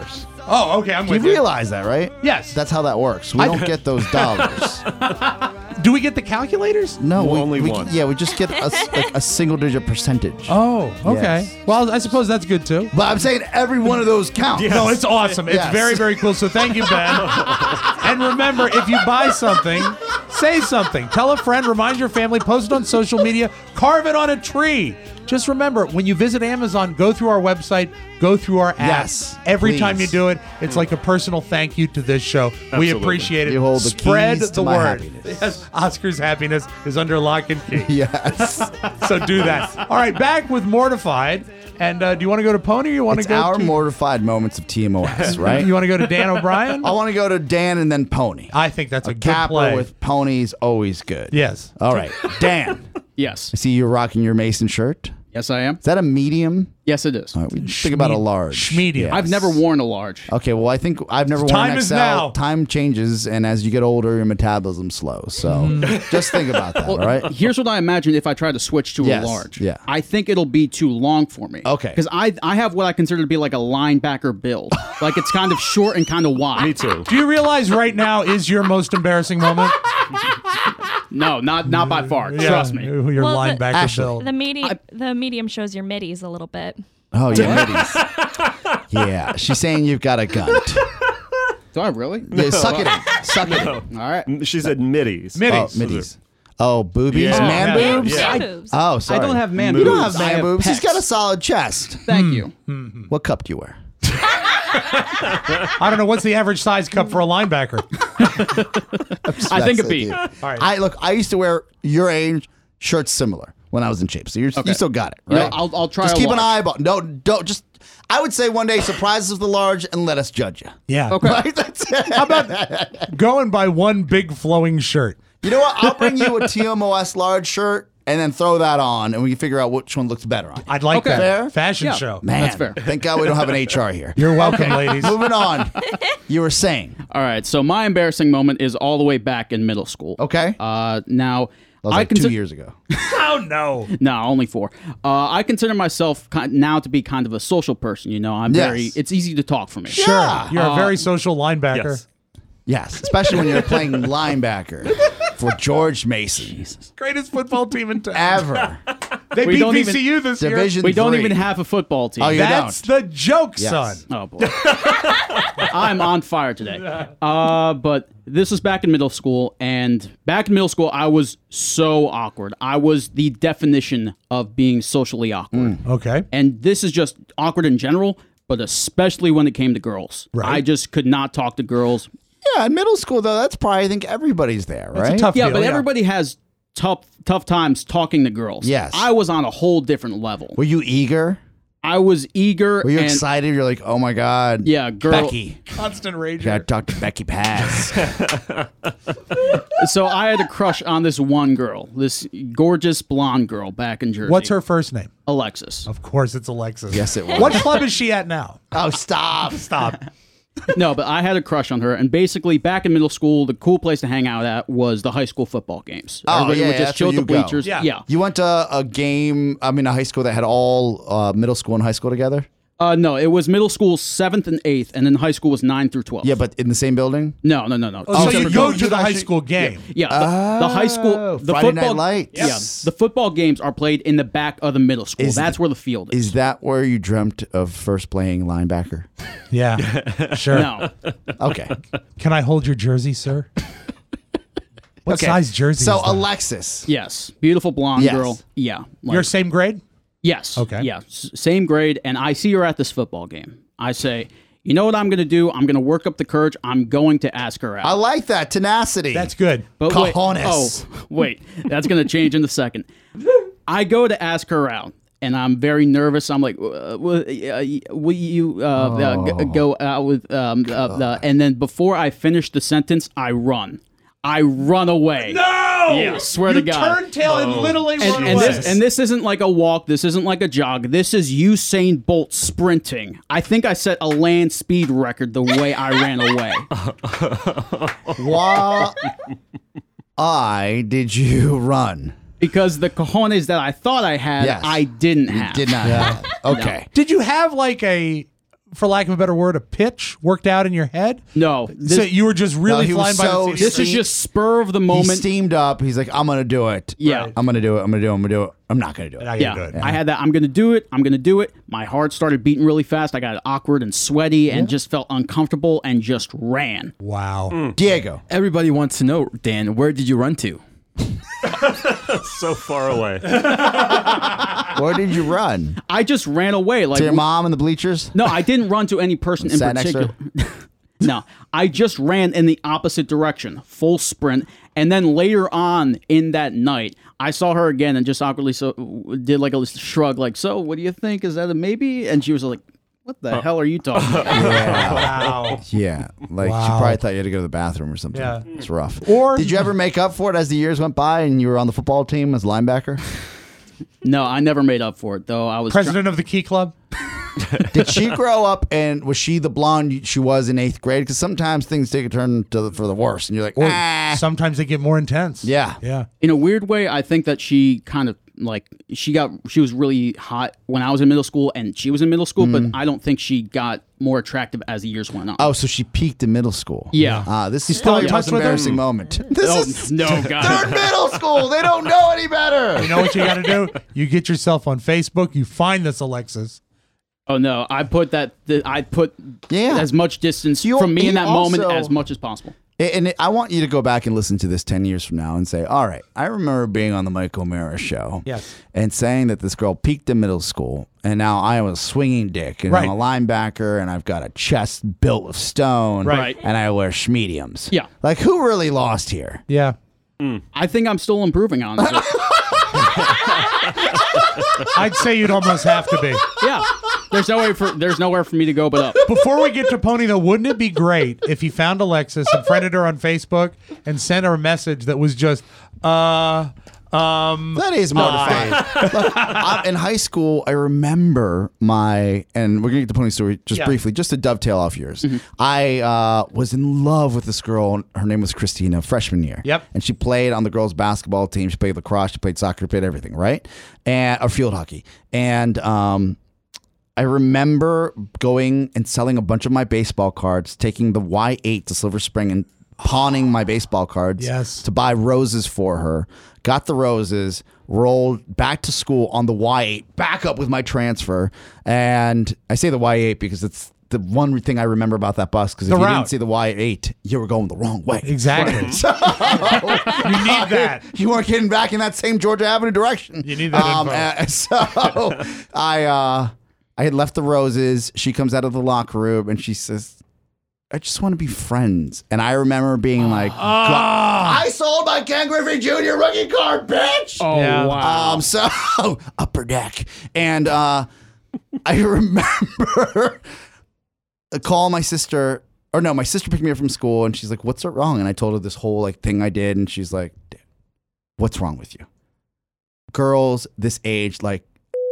Oh, okay, I'm You with you. realize that, right? Yes. That's how that works. We I- don't get those dollars. Do we get the calculators? No, Well, we, only we- one. Yeah, we just get a, s- like a single digit percentage. Oh, okay. Yes. Well, I suppose that's good too. But I'm saying every one of those counts. No, it's awesome. It's Yes. very, very cool. So thank you, Ben. And remember, if you buy something, say something. Tell a friend, remind your family, post it on social media, carve it on a tree. Just remember, when you visit Amazon, go through our website, go through our app. Yes, Every please. time you do it, it's like a personal thank you to this show. We Absolutely. appreciate it. You hold the Spread keys the to my word. happiness. Yes, Oscar's happiness is under lock and key. Yes. So do that. All right, back with Mortified. And uh, do you want to go to Pony or you want It's to go our to... mortified moments of T M O S, right? You want to go to Dan O'Brien? I want to go to Dan and then Pony. I think that's a, A good capper play. with Pony's always good. Yes. All right. Dan. Yes. I see you're rocking your Mason shirt. Yes, I am. Is that a medium? Yes, it is. All right, we think about a large. Schmedium. Yes. I've never worn a large. Okay, well, I think I've never worn Time an is X L. now. Time changes, and as you get older, your metabolism's slow. So just think about that, all right? Here's what I imagine if I try to switch to Yes, a large. yeah. I think it'll be too long for me. Okay. Because I I have what I consider to be like a linebacker build. Like it's kind of short and kind of wide. Me too. Do you realize right now is your most embarrassing moment? No, not not by far. Yeah, Trust me. Your Well, the- linebacker Ashley. build. The medium, the medium shows your middies a little bit. Oh, yeah, middies. Yeah, she's saying you've got a gunt. Do I really? Yeah, suck it in. Suck it in. All right. She said middies. Middies. Oh, middies. Oh, boobies? Yeah. Man Yeah. boobs? Yeah. Man boobs. Oh, sorry. I don't have man You boobs. don't have I man have boobs. He's pecs. got a solid chest. Thank you. What cup do you wear? I don't know. What's the average size cup for a linebacker? I think a Messing B. with you. All right. I look. I used to wear your age shirts similar when I was in shape. So you're, you Okay. still got it, You know, right? I'll- I'll try Just a keep an large. eye about. No, don't just. I would say one day surprise us with the large and let us judge you. Yeah. Okay. Right? That's it. How about going by one big flowing shirt? You know what? I'll bring you a T M O S large shirt and then throw that on, and we can figure out which one looks better on you. I'd like Okay. that. Fair? Fashion Yeah. show. Man, That's fair. Thank God we don't have an H R here. You're welcome, ladies. Moving on. You were saying. All right. So my embarrassing moment is all the way back in middle school. Okay. Uh, now That was I like two consider- years ago. Oh, no. No, only four. Uh, I consider myself kind now to be kind of a social person. You know, I'm Yes. very. It's easy to talk for me. Sure. Yeah. You're a Uh, very social linebacker. Yes. Yes, especially when you're playing linebacker for George Mason. Greatest football team in town. Ever. They We beat don't V even- C U this year. Division We don't three. even have a football team. Oh, you That's the joke, Yes. son. Oh boy, I'm on fire today. Uh, but this was back in middle school, and back in middle school, I was so awkward. I was the definition of being socially awkward. Okay. And this is just awkward in general, but especially when it came to girls. Right. I just could not talk to girls. Yeah, in middle school though, that's probably I think everybody's there, That's right? a tough Yeah, deal, but everybody has tough tough times talking to girls. Yes. I was on a whole different level. Were you eager? I was eager. Were you and, excited? You're like, oh my god. Yeah, girl. Becky. Constant rage. Gotta talk to Becky Pass. So I had a crush on this one girl, this gorgeous blonde girl back in Jersey. What's her first name? Alexis. Of course, it's Alexis. Yes, it was. What club is she at now? Oh, stop. Stop. No, but I had a crush on her, and basically back in middle school, the cool place to hang out at was the high school football games. Oh, Everybody yeah, would just that's chill where at the you go. bleachers. Yeah. yeah. You went to a game, I mean, a high school that had all uh, middle school and high school together? Uh, no, it was middle school seventh and eighth, and then high school was nine through twelve. Yeah, but in the same building? No, no, no, no. Oh, so Two you separate go buildings. to the high actually- school game. Yeah, the, the high school, the Oh, Friday football, Night Lights. yeah, the football games are played in the back of the middle school. Is That's th- where the field is. Is that where you dreamt of first playing linebacker? Yeah. Sure. No, Okay. Can I hold your jersey, sir? What Okay. size jersey So is that? Alexis. yes, beautiful blonde Yes. girl. Yeah, like- Your same grade? Yes. Okay. Yeah. S- same grade, and I see her at this football game. I say, you know what I'm going to do? I'm going to work up the courage. I'm going to ask her out. I like that. Tenacity. That's good. But wait, Cojones. oh, wait, that's going to change in a second. I go to ask her out, and I'm very nervous. I'm like, uh, will, uh, will you uh, uh, g- go out with, um, uh, uh, and then before I finish the sentence, I run. I run away. No! Yeah, swear you to God. turn tail and literally And, run and away. this and this isn't like a walk. This isn't like a jog. This is Usain Bolt sprinting. I think I set a land speed record the way I ran away. Why I did you run? Because the cojones that I thought I had, Yes. I didn't have. Did not have. Okay. Did you have like a for lack of a better word, a pitch worked out in your head? No. So you were just really No, he was flying by so- the seat. This is just spur of the moment. He steamed up. He's like, I'm going to do it. Yeah. I'm going to do it. I'm going to do it. I'm going to do it. I'm not going to do it. Yeah. I had that. I'm going to do it. I'm going to do it. My heart started beating really fast. I got awkward and sweaty and just felt uncomfortable and just ran. Wow. Diego. Everybody wants to know, Dan, where did you run to? So far away. Where did you run? I just ran away. Like To your mom in the bleachers? No, I didn't run to any person in Sat next to particular. No, I just ran in the opposite direction, full sprint. And then later on in that night, I saw her again and just awkwardly so did like a shrug, like, so what do you think? Is that a maybe? And she was like, what the hell are you talking about? Yeah. Wow. Yeah. Like, she Wow. probably thought you had to go to the bathroom or something. Yeah. It's rough. Or Did you ever make up for it as the years went by and you were on the football team as linebacker? No, I never made up for it, though. I was president of the Key Club? Did she grow up and was she the blonde she was in eighth grade? Because sometimes things take a turn to the, for the worse, and you're like, Or ah. sometimes they get more intense. Yeah. Yeah. In a weird way, I think that she kind of like she got she was really hot when I was in middle school and she was in middle school, but I don't think she got more attractive as the years went on. Oh, so she peaked in middle school. Yeah. Uh, this You is still probably in the most touch with her? embarrassing moment. This Oh, is no, God. they're in middle school. They don't know any better. You know what you got to do? You get yourself on Facebook. You find this Alexis. Oh no, I put that th- I put Yeah. as much distance You- from me in you that moment also- as much as possible. And it, I want you to go back and listen to this ten years from now and say, all right, I remember being on the Mike O'Mara show. Yes. And saying that this girl peaked in middle school, and now I am a swinging dick, and Right. I'm a linebacker, and I've got a chest built of stone, Right. and I wear schmediums. Yeah. Like, who really lost here? Yeah. I think I'm still improving on it. I'd say you'd almost have to be. Yeah. There's no way for there's nowhere for me to go but up. Before we get to Pony, though, wouldn't it be great if you found Alexis and friended her on Facebook and sent her a message that was just, uh, um, That is mortifying. Look, I, in high school, I remember my, and we're going to get the pony story just Yeah. briefly, just to dovetail off yours. I uh, was in love with this girl. Her name was Christina, freshman year. Yep. And she played on the girls' basketball team. She played lacrosse. She played soccer. She played everything, right? And or field hockey. And um, I remember going and selling a bunch of my baseball cards, taking the Y eight to Silver Spring and pawning my baseball cards Yes. to buy roses for her. Got the roses, rolled back to school on the Y eight, back up with my transfer. And I say the Y eight because it's the one thing I remember about that bus, because if The you route. didn't see the Y eight, you were going the wrong way. Exactly. So, You need that. You weren't getting back in that same Georgia Avenue direction. You need that Um, info. uh, so I uh, I had left the roses. She comes out of the locker room and she says, I just want to be friends. And I remember being like, Ah. I sold my Ken Griffey Junior rookie card, bitch. Oh Yeah. wow. Um, so upper deck. And uh, I remember calling my sister, or no, my sister picked me up from school and she's like, what's wrong? And I told her this whole like thing I did. And she's like, what's wrong with you? Girls this age, like,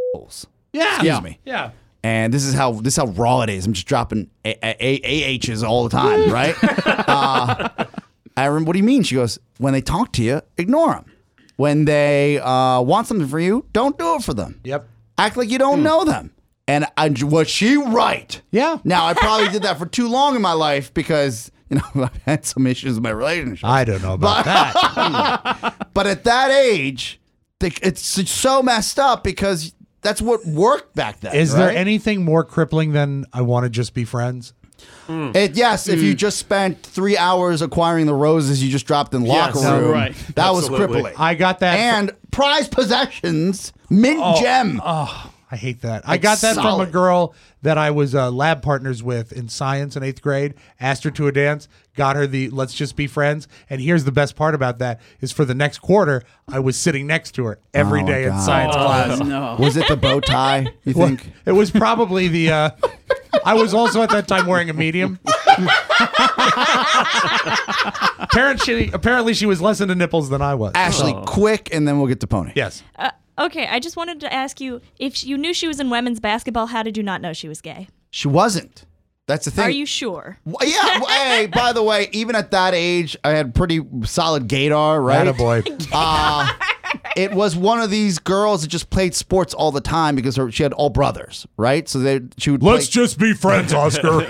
Yeah. excuse Yeah. me. Yeah. And this is how this is how raw it is. I'm just dropping A- A- A- AHs all the time, right? uh, I remember, what do you mean? She goes, when they talk to you, ignore them. When they uh, want something for you, don't do it for them. Yep. Act like you don't know them. And I, was she right? Yeah. Now, I probably did that for too long in my life because, you know, I've had some issues in my relationship. I don't know about that. But at that age, the- it's so messed up because that's what worked back then. Is there right? anything more crippling than I want to just be friends? It, yes, if you just spent three hours acquiring the roses you just dropped in the Yes. locker No, room, right. that was Absolutely. crippling. I got that. And prized possessions, mint gem. Oh, I hate that. I Like got that from solid. a girl that I was uh, lab partners with in science in eighth grade. Asked her to a dance, got her the let's just be friends. And here's the best part about that is for the next quarter, I was sitting next to her every Oh, day in God. science class. No. Was it the bow tie, you Well, think? it was probably the. Uh, I was also at that time wearing a medium. apparently, apparently, she was less into nipples than I was. Ashley, quick, and then we'll get to Pony. Yes. Uh, okay, I just wanted to ask you if you knew she was in women's basketball. How did you not know she was gay? She wasn't. That's the thing. Are you sure? Well, yeah. well, hey, by the way, even at that age, I had pretty solid gaydar, right? Attaboy. Uh, it was one of these girls that just played sports all the time because her, she had all brothers, right? So they she would. Let's play. just be friends, Oscar.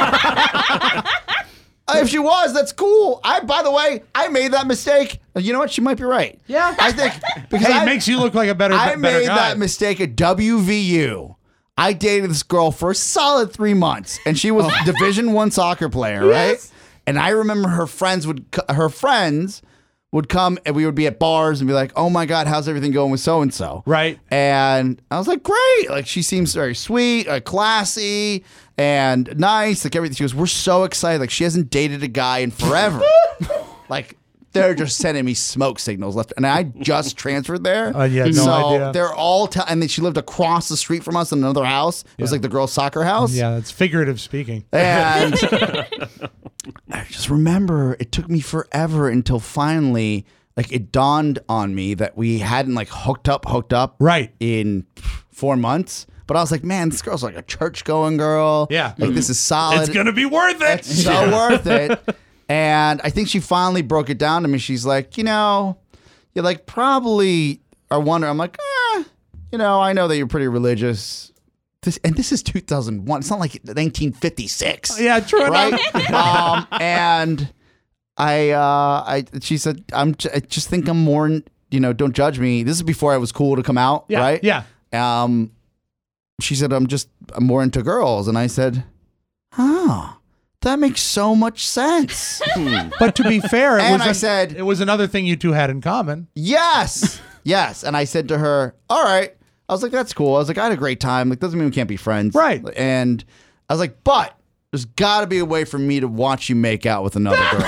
If she was, that's cool. I, by the way, I made that mistake. You know what? She might be right. Yeah, I think because hey, I, it makes you look like a better. I better made guy. that mistake at W V U. I dated this girl for a solid three months, and she was a Division One soccer player, right? Yes. And I remember her friends would co- her friends would come, and we would be at bars and be like, "Oh my God, how's everything going with so and so?" Right. And I was like, "Great!" Like she seems very sweet, uh, classy, and nice. Like everything. She goes, "We're so excited. Like she hasn't dated a guy in forever." Like. They're just sending me smoke signals left, and I just transferred there. Uh, yeah, no so idea. they're all, t- and then she lived across the street from us in another house. It was Yeah. like the girls' soccer house. Yeah, that's figurative speaking. And I just remember it took me forever until finally, like, it dawned on me that we hadn't like hooked up, hooked up, right, in four months. But I was like, man, this girl's like a church-going girl. Yeah, like this is solid. It's gonna be worth it. It's so worth it. And I think she finally broke it down to me. She's like, you know, you like probably are wondering. I'm like, eh, you know, I know that you're pretty religious. This and this is two thousand one. It's not like nineteen fifty-six. Yeah, true right? enough. um, and I, uh, I, she said, I'm, j- I just think I'm more, you know, don't judge me. This is before I was cool to come out, Yeah, right? yeah. Um, she said, I'm just I'm more into girls, and I said, oh. That makes so much sense. But to be fair, it and was I an- said, it was another thing you two had in common. yes, yes. And I said to her, all right. I was like, that's cool. I was like, I had a great time. Like, doesn't mean we can't be friends. Right. And I was like, but there's got to be a way for me to watch you make out with another girl.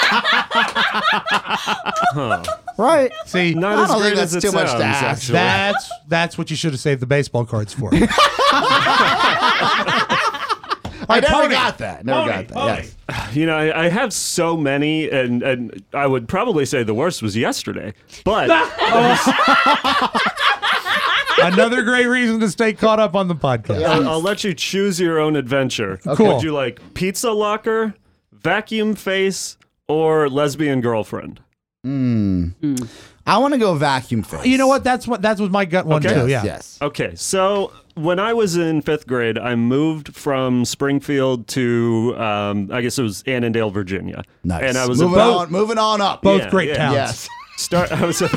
Huh. Right. See, Not I as don't think great that's as it too much to sounds, ask. actually. That's that's what you should have saved the baseball cards for. I never Pony. got that. Never Pony, got that. Pony. Yes. You know, I, I have so many, and, and I would probably say the worst was yesterday. But Another great reason to stay caught up on the podcast. I'll, I'll let you choose your own adventure. Cool. Would you like pizza locker, vacuum face, or lesbian girlfriend? Mm. I want to go vacuum face. You know what? That's what that's what my gut one Okay. too. Yeah. Yes. Okay, so when I was in fifth grade, I moved from Springfield to, um, I guess it was Annandale, Virginia. Nice. And I was moving about, on. Moving on up. Both Yeah, great yeah. towns. Yes. Start. I was.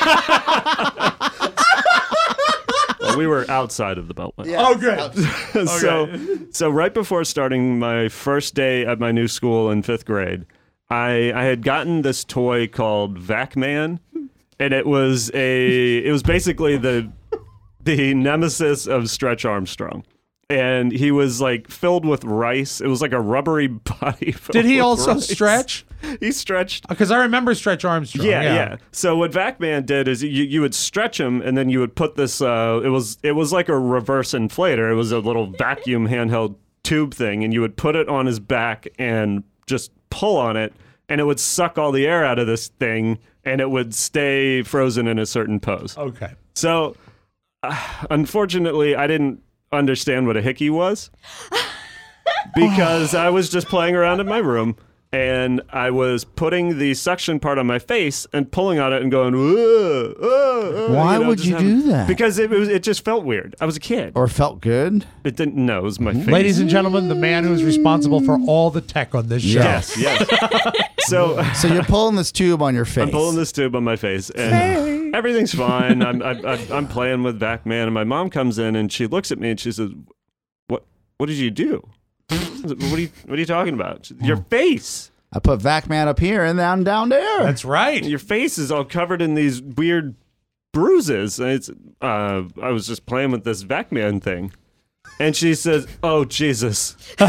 Well, we were outside of the Beltway. Yes. Oh, good. so, so right before starting my first day at my new school in fifth grade, I I had gotten this toy called Vac-Man, and it was a it was basically the the nemesis of Stretch Armstrong. And he was like filled with rice. It was like a rubbery body. filled Did he with also rice. stretch? He stretched. Because I remember Stretch Armstrong. Yeah, yeah, So what Vac-Man did is you, you would stretch him, and then you would put this. Uh, it was it was like a reverse inflator. It was a little vacuum handheld tube thing, and you would put it on his back and just pull on it, and it would suck all the air out of this thing, and it would stay frozen in a certain pose. Okay. So, uh, unfortunately, I didn't understand what a hickey was because I was just playing around in my room. And I was putting the suction part on my face and pulling on it and going, "Whoa, whoa, whoa," Why you know, would just you having- do that? Because it was it just felt weird. I was a kid. Or felt good? It didn't. No, it was my face. Ladies and gentlemen, the man who's responsible for all the tech on this show. Yes, yes. so, So you're pulling this tube on your face. I'm pulling this tube on my face, and everything's fine. I'm I'm I'm I'm playing with Vac-Man, and my mom comes in and she looks at me and she says, "What what did you do? What are you what are you talking about? Your face." I put Vac-Man up here and down down there. That's right. Your face is all covered in these weird bruises. And it's uh, I was just playing with this Vac-Man thing, and she says, "Oh Jesus, Poor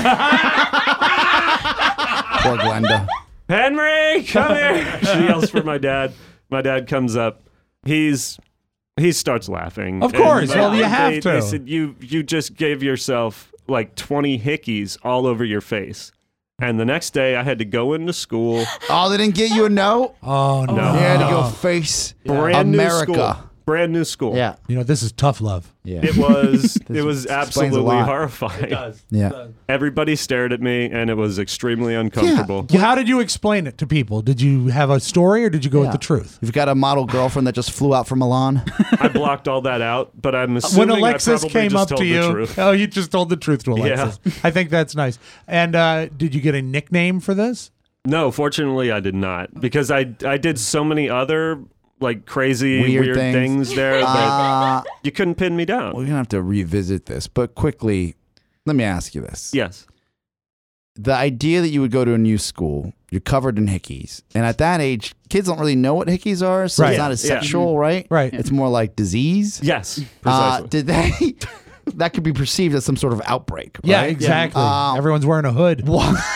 Glenda. Henry, come here!" She yells for my dad. My dad comes up. He's he starts laughing. Of course. And, Well, uh, you have they, to. They said you you just gave yourself like twenty hickeys all over your face. And the next day, I had to go into school. Oh, they didn't get you a note? Oh, no. No. You had to go face Brand new America. school. brand new school. Yeah. You know, this is tough love. Yeah. It was it This was explains a absolutely lot. horrifying. It does. Yeah. It does. Everybody stared at me, and it was extremely uncomfortable. Well, how did you explain it to people? Did you have a story or did you go Yeah. with the truth? You've got a model girlfriend that just flew out from Milan. I blocked all that out, but I'm assuming When Alexis I probably came just up told to the you, truth. oh, you just told the truth to Alexis. I think that's nice. And uh, did you get a nickname for this? No, fortunately, I did not, because I I did so many other like crazy Weird weird, things. things. there that Uh, you couldn't pin me down. We're going to have to revisit this, but quickly, let me ask you this. Yes. The idea that you would go to a new school, you're covered in hickeys, and at that age, kids don't really know what hickeys are, so Right. it's not as Yeah. sexual, right? Right. It's more like disease. Yes. Uh, Precisely. did they? That could be perceived as some sort of outbreak. Yeah, right? exactly. Uh, Everyone's wearing a hood.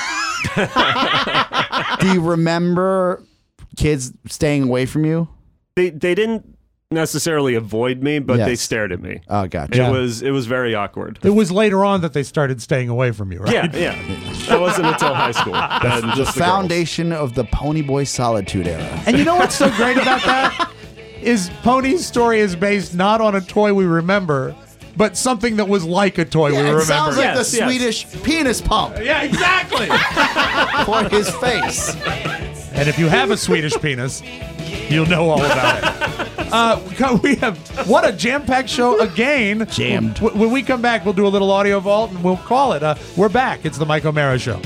Do you remember kids staying away from you? they they didn't necessarily avoid me, but they Yes. stared at me. Oh, gotcha. It was it was very awkward. It was later on that they started staying away from you, right? Yeah, yeah. That wasn't until high school. Then The just the girls. foundation of the Ponyboy Solitude era. And you know what's so great about that? Is Pony's story is based not on a toy we remember, but something that was like a toy we Yeah, it remember. sounds like Yes, the yes. Swedish penis pump Yeah, exactly. for his face. And if you have a Swedish penis, you'll know all about it. Uh, we have what a jam-packed show again. Jammed. W- When we come back, we'll do a little audio vault and we'll call it. Uh, we're back. It's the Mike O'Mara Show.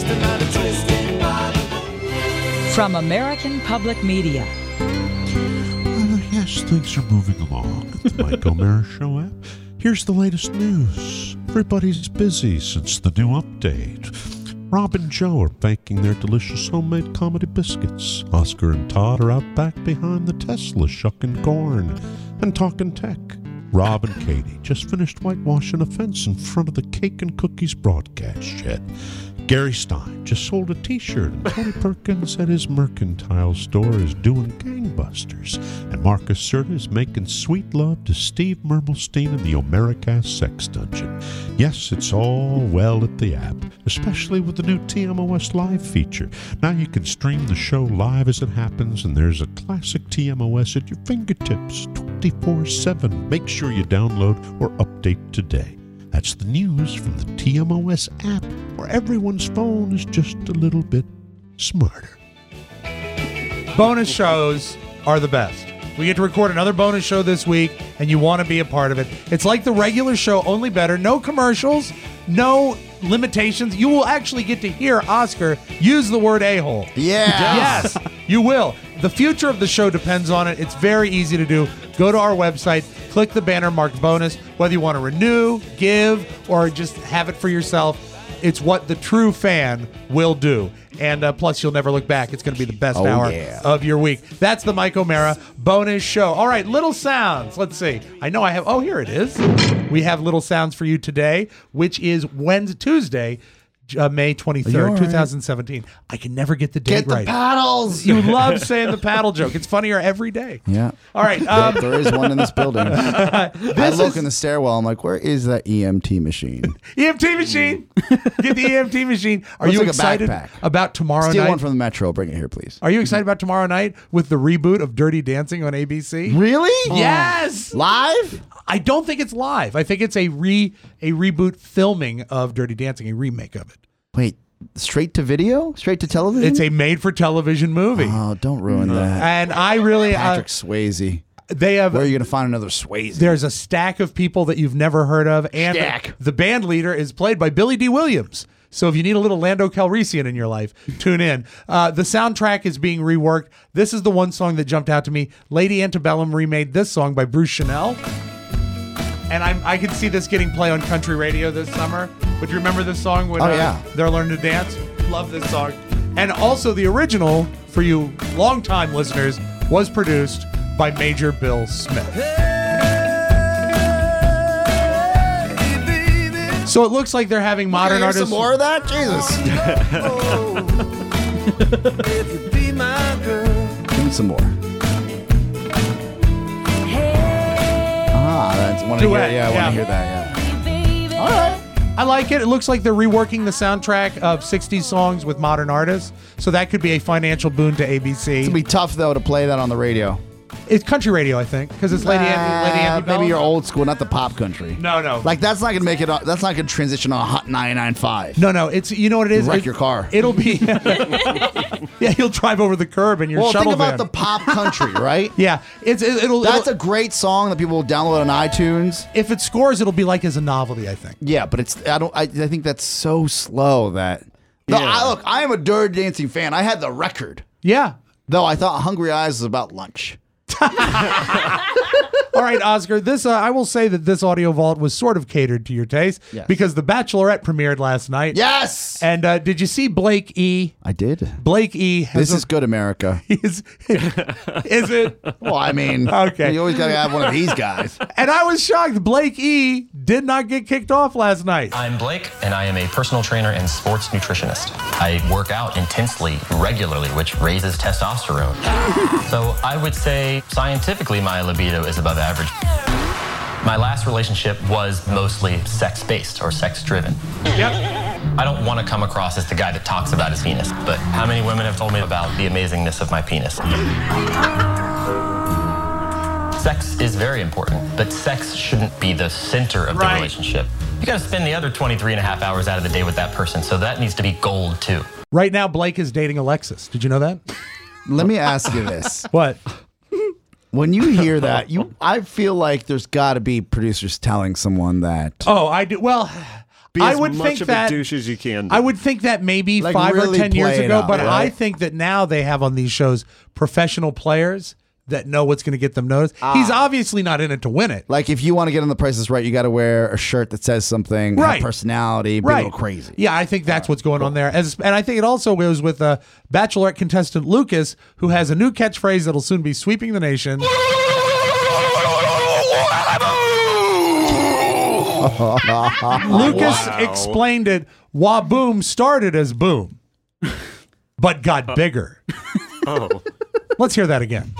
From American Public Media. Uh, yes, things are moving along at the Mike O'Mara Show app. Here's the latest news. Everybody's busy since the new update. Rob and Joe are baking their delicious homemade comedy biscuits. Oscar and Todd are out back behind the Tesla shucking corn and talking tech. Rob and Katie just finished whitewashing a fence in front of the Cake and Cookies broadcast shed. Gary Stein just sold a t-shirt, and Tony Perkins at his mercantile store is doing gangbusters. And Marcus Serta is making sweet love to Steve Mermelstein in the Omericast Sex Dungeon. Yes, it's all well at the app, especially with the new T M O S Live feature. Now you can stream the show live as it happens, and there's a classic T M O S at your fingertips twenty-four seven. Make sure you download or update today. That's the news from the T M O S app, where everyone's phone is just a little bit smarter. Bonus shows are the best. We get to record another bonus show this week, and you want to be a part of it. It's like the regular show, only better. No commercials, no limitations. You will actually get to hear Oscar use the word a-hole. Yeah. Yes, you will. The future of the show depends on it. It's very easy to do. Go to our website, click the banner marked bonus. Whether you want to renew, give, or just have it for yourself, it's what the true fan will do. And uh, plus, you'll never look back. It's going to be the best Oh, hour yeah. of your week. That's the Mike O'Mara bonus show. All right, little sounds. Let's see. I know I have. Oh, here it is. We have little sounds for you today, which is Wednesday, Tuesday, uh, May twenty-third, right? twenty seventeen. I can never get the date Get the right. paddles. You love saying the paddle joke. It's funnier every day. Yeah. All right. Um, there is one in this building. I this look is in the stairwell. I'm like, where is that E M T machine? E M T machine. Get the E M T machine. Are Looks you like a excited backpack. about tomorrow Steal night? one from the Metro. Bring it here, please. Are you excited about tomorrow night with the reboot of Dirty Dancing on A B C? Really? Yes. Live? I don't think it's live. I think it's a re a reboot filming of Dirty Dancing, a remake of it. Wait, straight to video? Straight to television? It's a made for television movie. Oh, don't ruin that. And I really Patrick uh, Swayze. they have Where are you going to find another Swayze? there's a stack of people that you've never heard of, and Stack. the band leader is played by Billy D. Williams. So if you need a little Lando Calrissian in your life, tune in. Uh, the soundtrack is being reworked. This is the one song that jumped out to me. Lady Antebellum remade this song by Bruce Chanel. And I'm, I can see this getting play on country radio this summer. But you remember this song when Oh, uh, yeah. they're learning to dance? Love this song. And also the original, for you longtime listeners, was produced by Major Bill Smith. So it looks like they're having modern Hear artists. some more of that? Jesus. Give me some more. Ah, that's one. Duet, Yeah, I yeah. want to hear that. Yeah. All right. I like it. It looks like they're reworking the soundtrack of sixties songs with modern artists. So that could be a financial boon to A B C. It's gonna be tough though to play that on the radio. It's country radio, I think, because it's Lady Andy. Lady Uh, Andy Bell. maybe you're old school, not the pop country. No, no. Like that's not gonna make it. That's not gonna transition on Hot ninety-nine point five. No, no. It's you know what it is. Wreck It- your car. It'll be. Yeah, you'll drive over the curb in your Well, shuttle think about van. the pop country, right? Yeah, it's it, it'll. That's it'll, a great song that people will download on iTunes. If it scores, it'll be like as a novelty, I think. Yeah, but it's I don't I, I think that's so slow that. No, Yeah. I, look, I am a Dirty Dancing fan. I had the record. Yeah. Though I thought Hungry Eyes was about lunch. All right, Oscar. This uh, I will say that this audio vault was sort of catered to your taste Yes. because The Bachelorette premiered last night. Yes. And uh, did you see Blake E? I did. Blake E. Has This a- is good, America. Is, is it? Well, I mean, Okay. you always got to have one of these guys. And I was shocked. Blake E. did not get kicked off last night. I'm Blake, and I am a personal trainer and sports nutritionist. I work out intensely, regularly, which raises testosterone. So I would say scientifically my libido is above average. My last relationship was mostly sex-based or sex-driven. Yep. I don't want to come across as the guy that talks about his penis, but how many women have told me about the amazingness of my penis? Sex is very important, but sex shouldn't be the center of the Right. relationship. You got to spend the other twenty-three and a half hours out of the day with that person, so that needs to be gold too. Right now, Blake is dating Alexis. Did you know that? Let me ask you this. What? When you hear that, you I feel like there's got to be producers telling someone that. Oh, I do. Well, Be I as would much think of that a douche as you can. do. I would think that maybe Like, five really or ten years play it ago, up, but I right? think that now they have on these shows professional players that know what's going to get them noticed. He's obviously not in it to win it. Like if you want to get on The Price is Right, you got to wear a shirt that says something, have Right. personality, be a Right. little crazy. Yeah, I think that's what's going on there. As and I think it also goes with uh, Bachelorette contestant Lucas, who has a new catchphrase that'll soon be sweeping the nation. Lucas Wow. explained it. Waboom started as boom, but got bigger. Oh. Let's hear that again.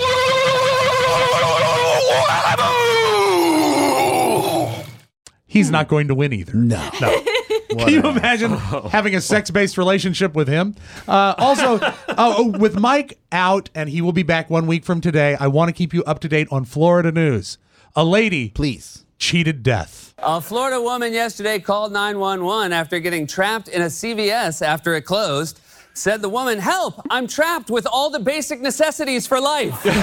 He's not going to win either. No. No. Can you imagine having a sex-based relationship with him? Uh, also, oh, with Mike out, and he will be back one week from today, I want to keep you up to date on Florida news. A lady, please, cheated death. A Florida woman yesterday called nine one one after getting trapped in a C V S after it closed. Said the woman, "Help, I'm trapped with all the basic necessities for life." What?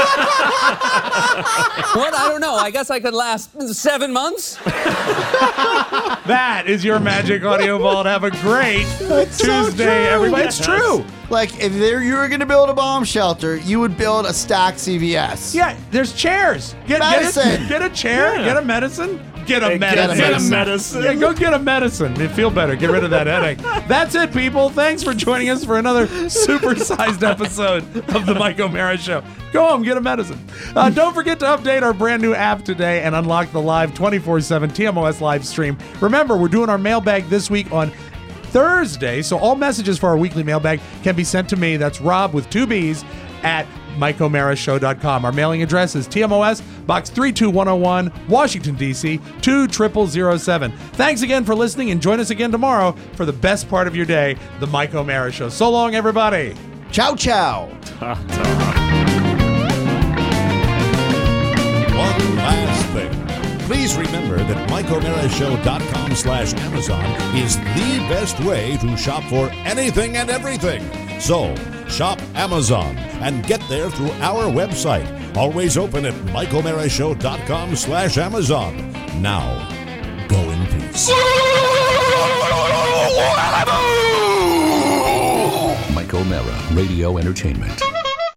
I don't know. I guess I could last seven months. That is your Magic Audio Vault. Have a great Tuesday, everybody. It's true. Like if there you were going to build a bomb shelter, you would build a stacked C V S. Yeah, there's chairs. Get, Medicine. Get a, get a chair. Yeah. Get a medicine. Get a Hey, get medicine. a Get a medicine. Yeah, go get a medicine. You feel better. Get rid of that headache. That's it, people. Thanks for joining us for another supersized episode of the Mike O'Mara Show. Go home, get a medicine. Uh, don't forget to update our brand new app today and unlock the live twenty-four seven T M O S live stream. Remember, we're doing our mailbag this week on Thursday, so all messages for our weekly mailbag can be sent to me. That's Rob with two B's at Mike O'Mara Show dot com. Our mailing address is T M O S, Box three two one oh one, Washington, D C two zero zero zero seven. Thanks again for listening, and join us again tomorrow for the best part of your day, The Mike O'Mara Show. So long, everybody. Ciao, ciao. One last thing. Please remember that Mike O'Mara Show dot com slash Amazon is the best way to shop for anything and everything. So, shop Amazon and get there through our website. Always open at Mike O'Mara Show dot com slash Amazon. Now, go in peace. Mike O'Mara, Radio Entertainment.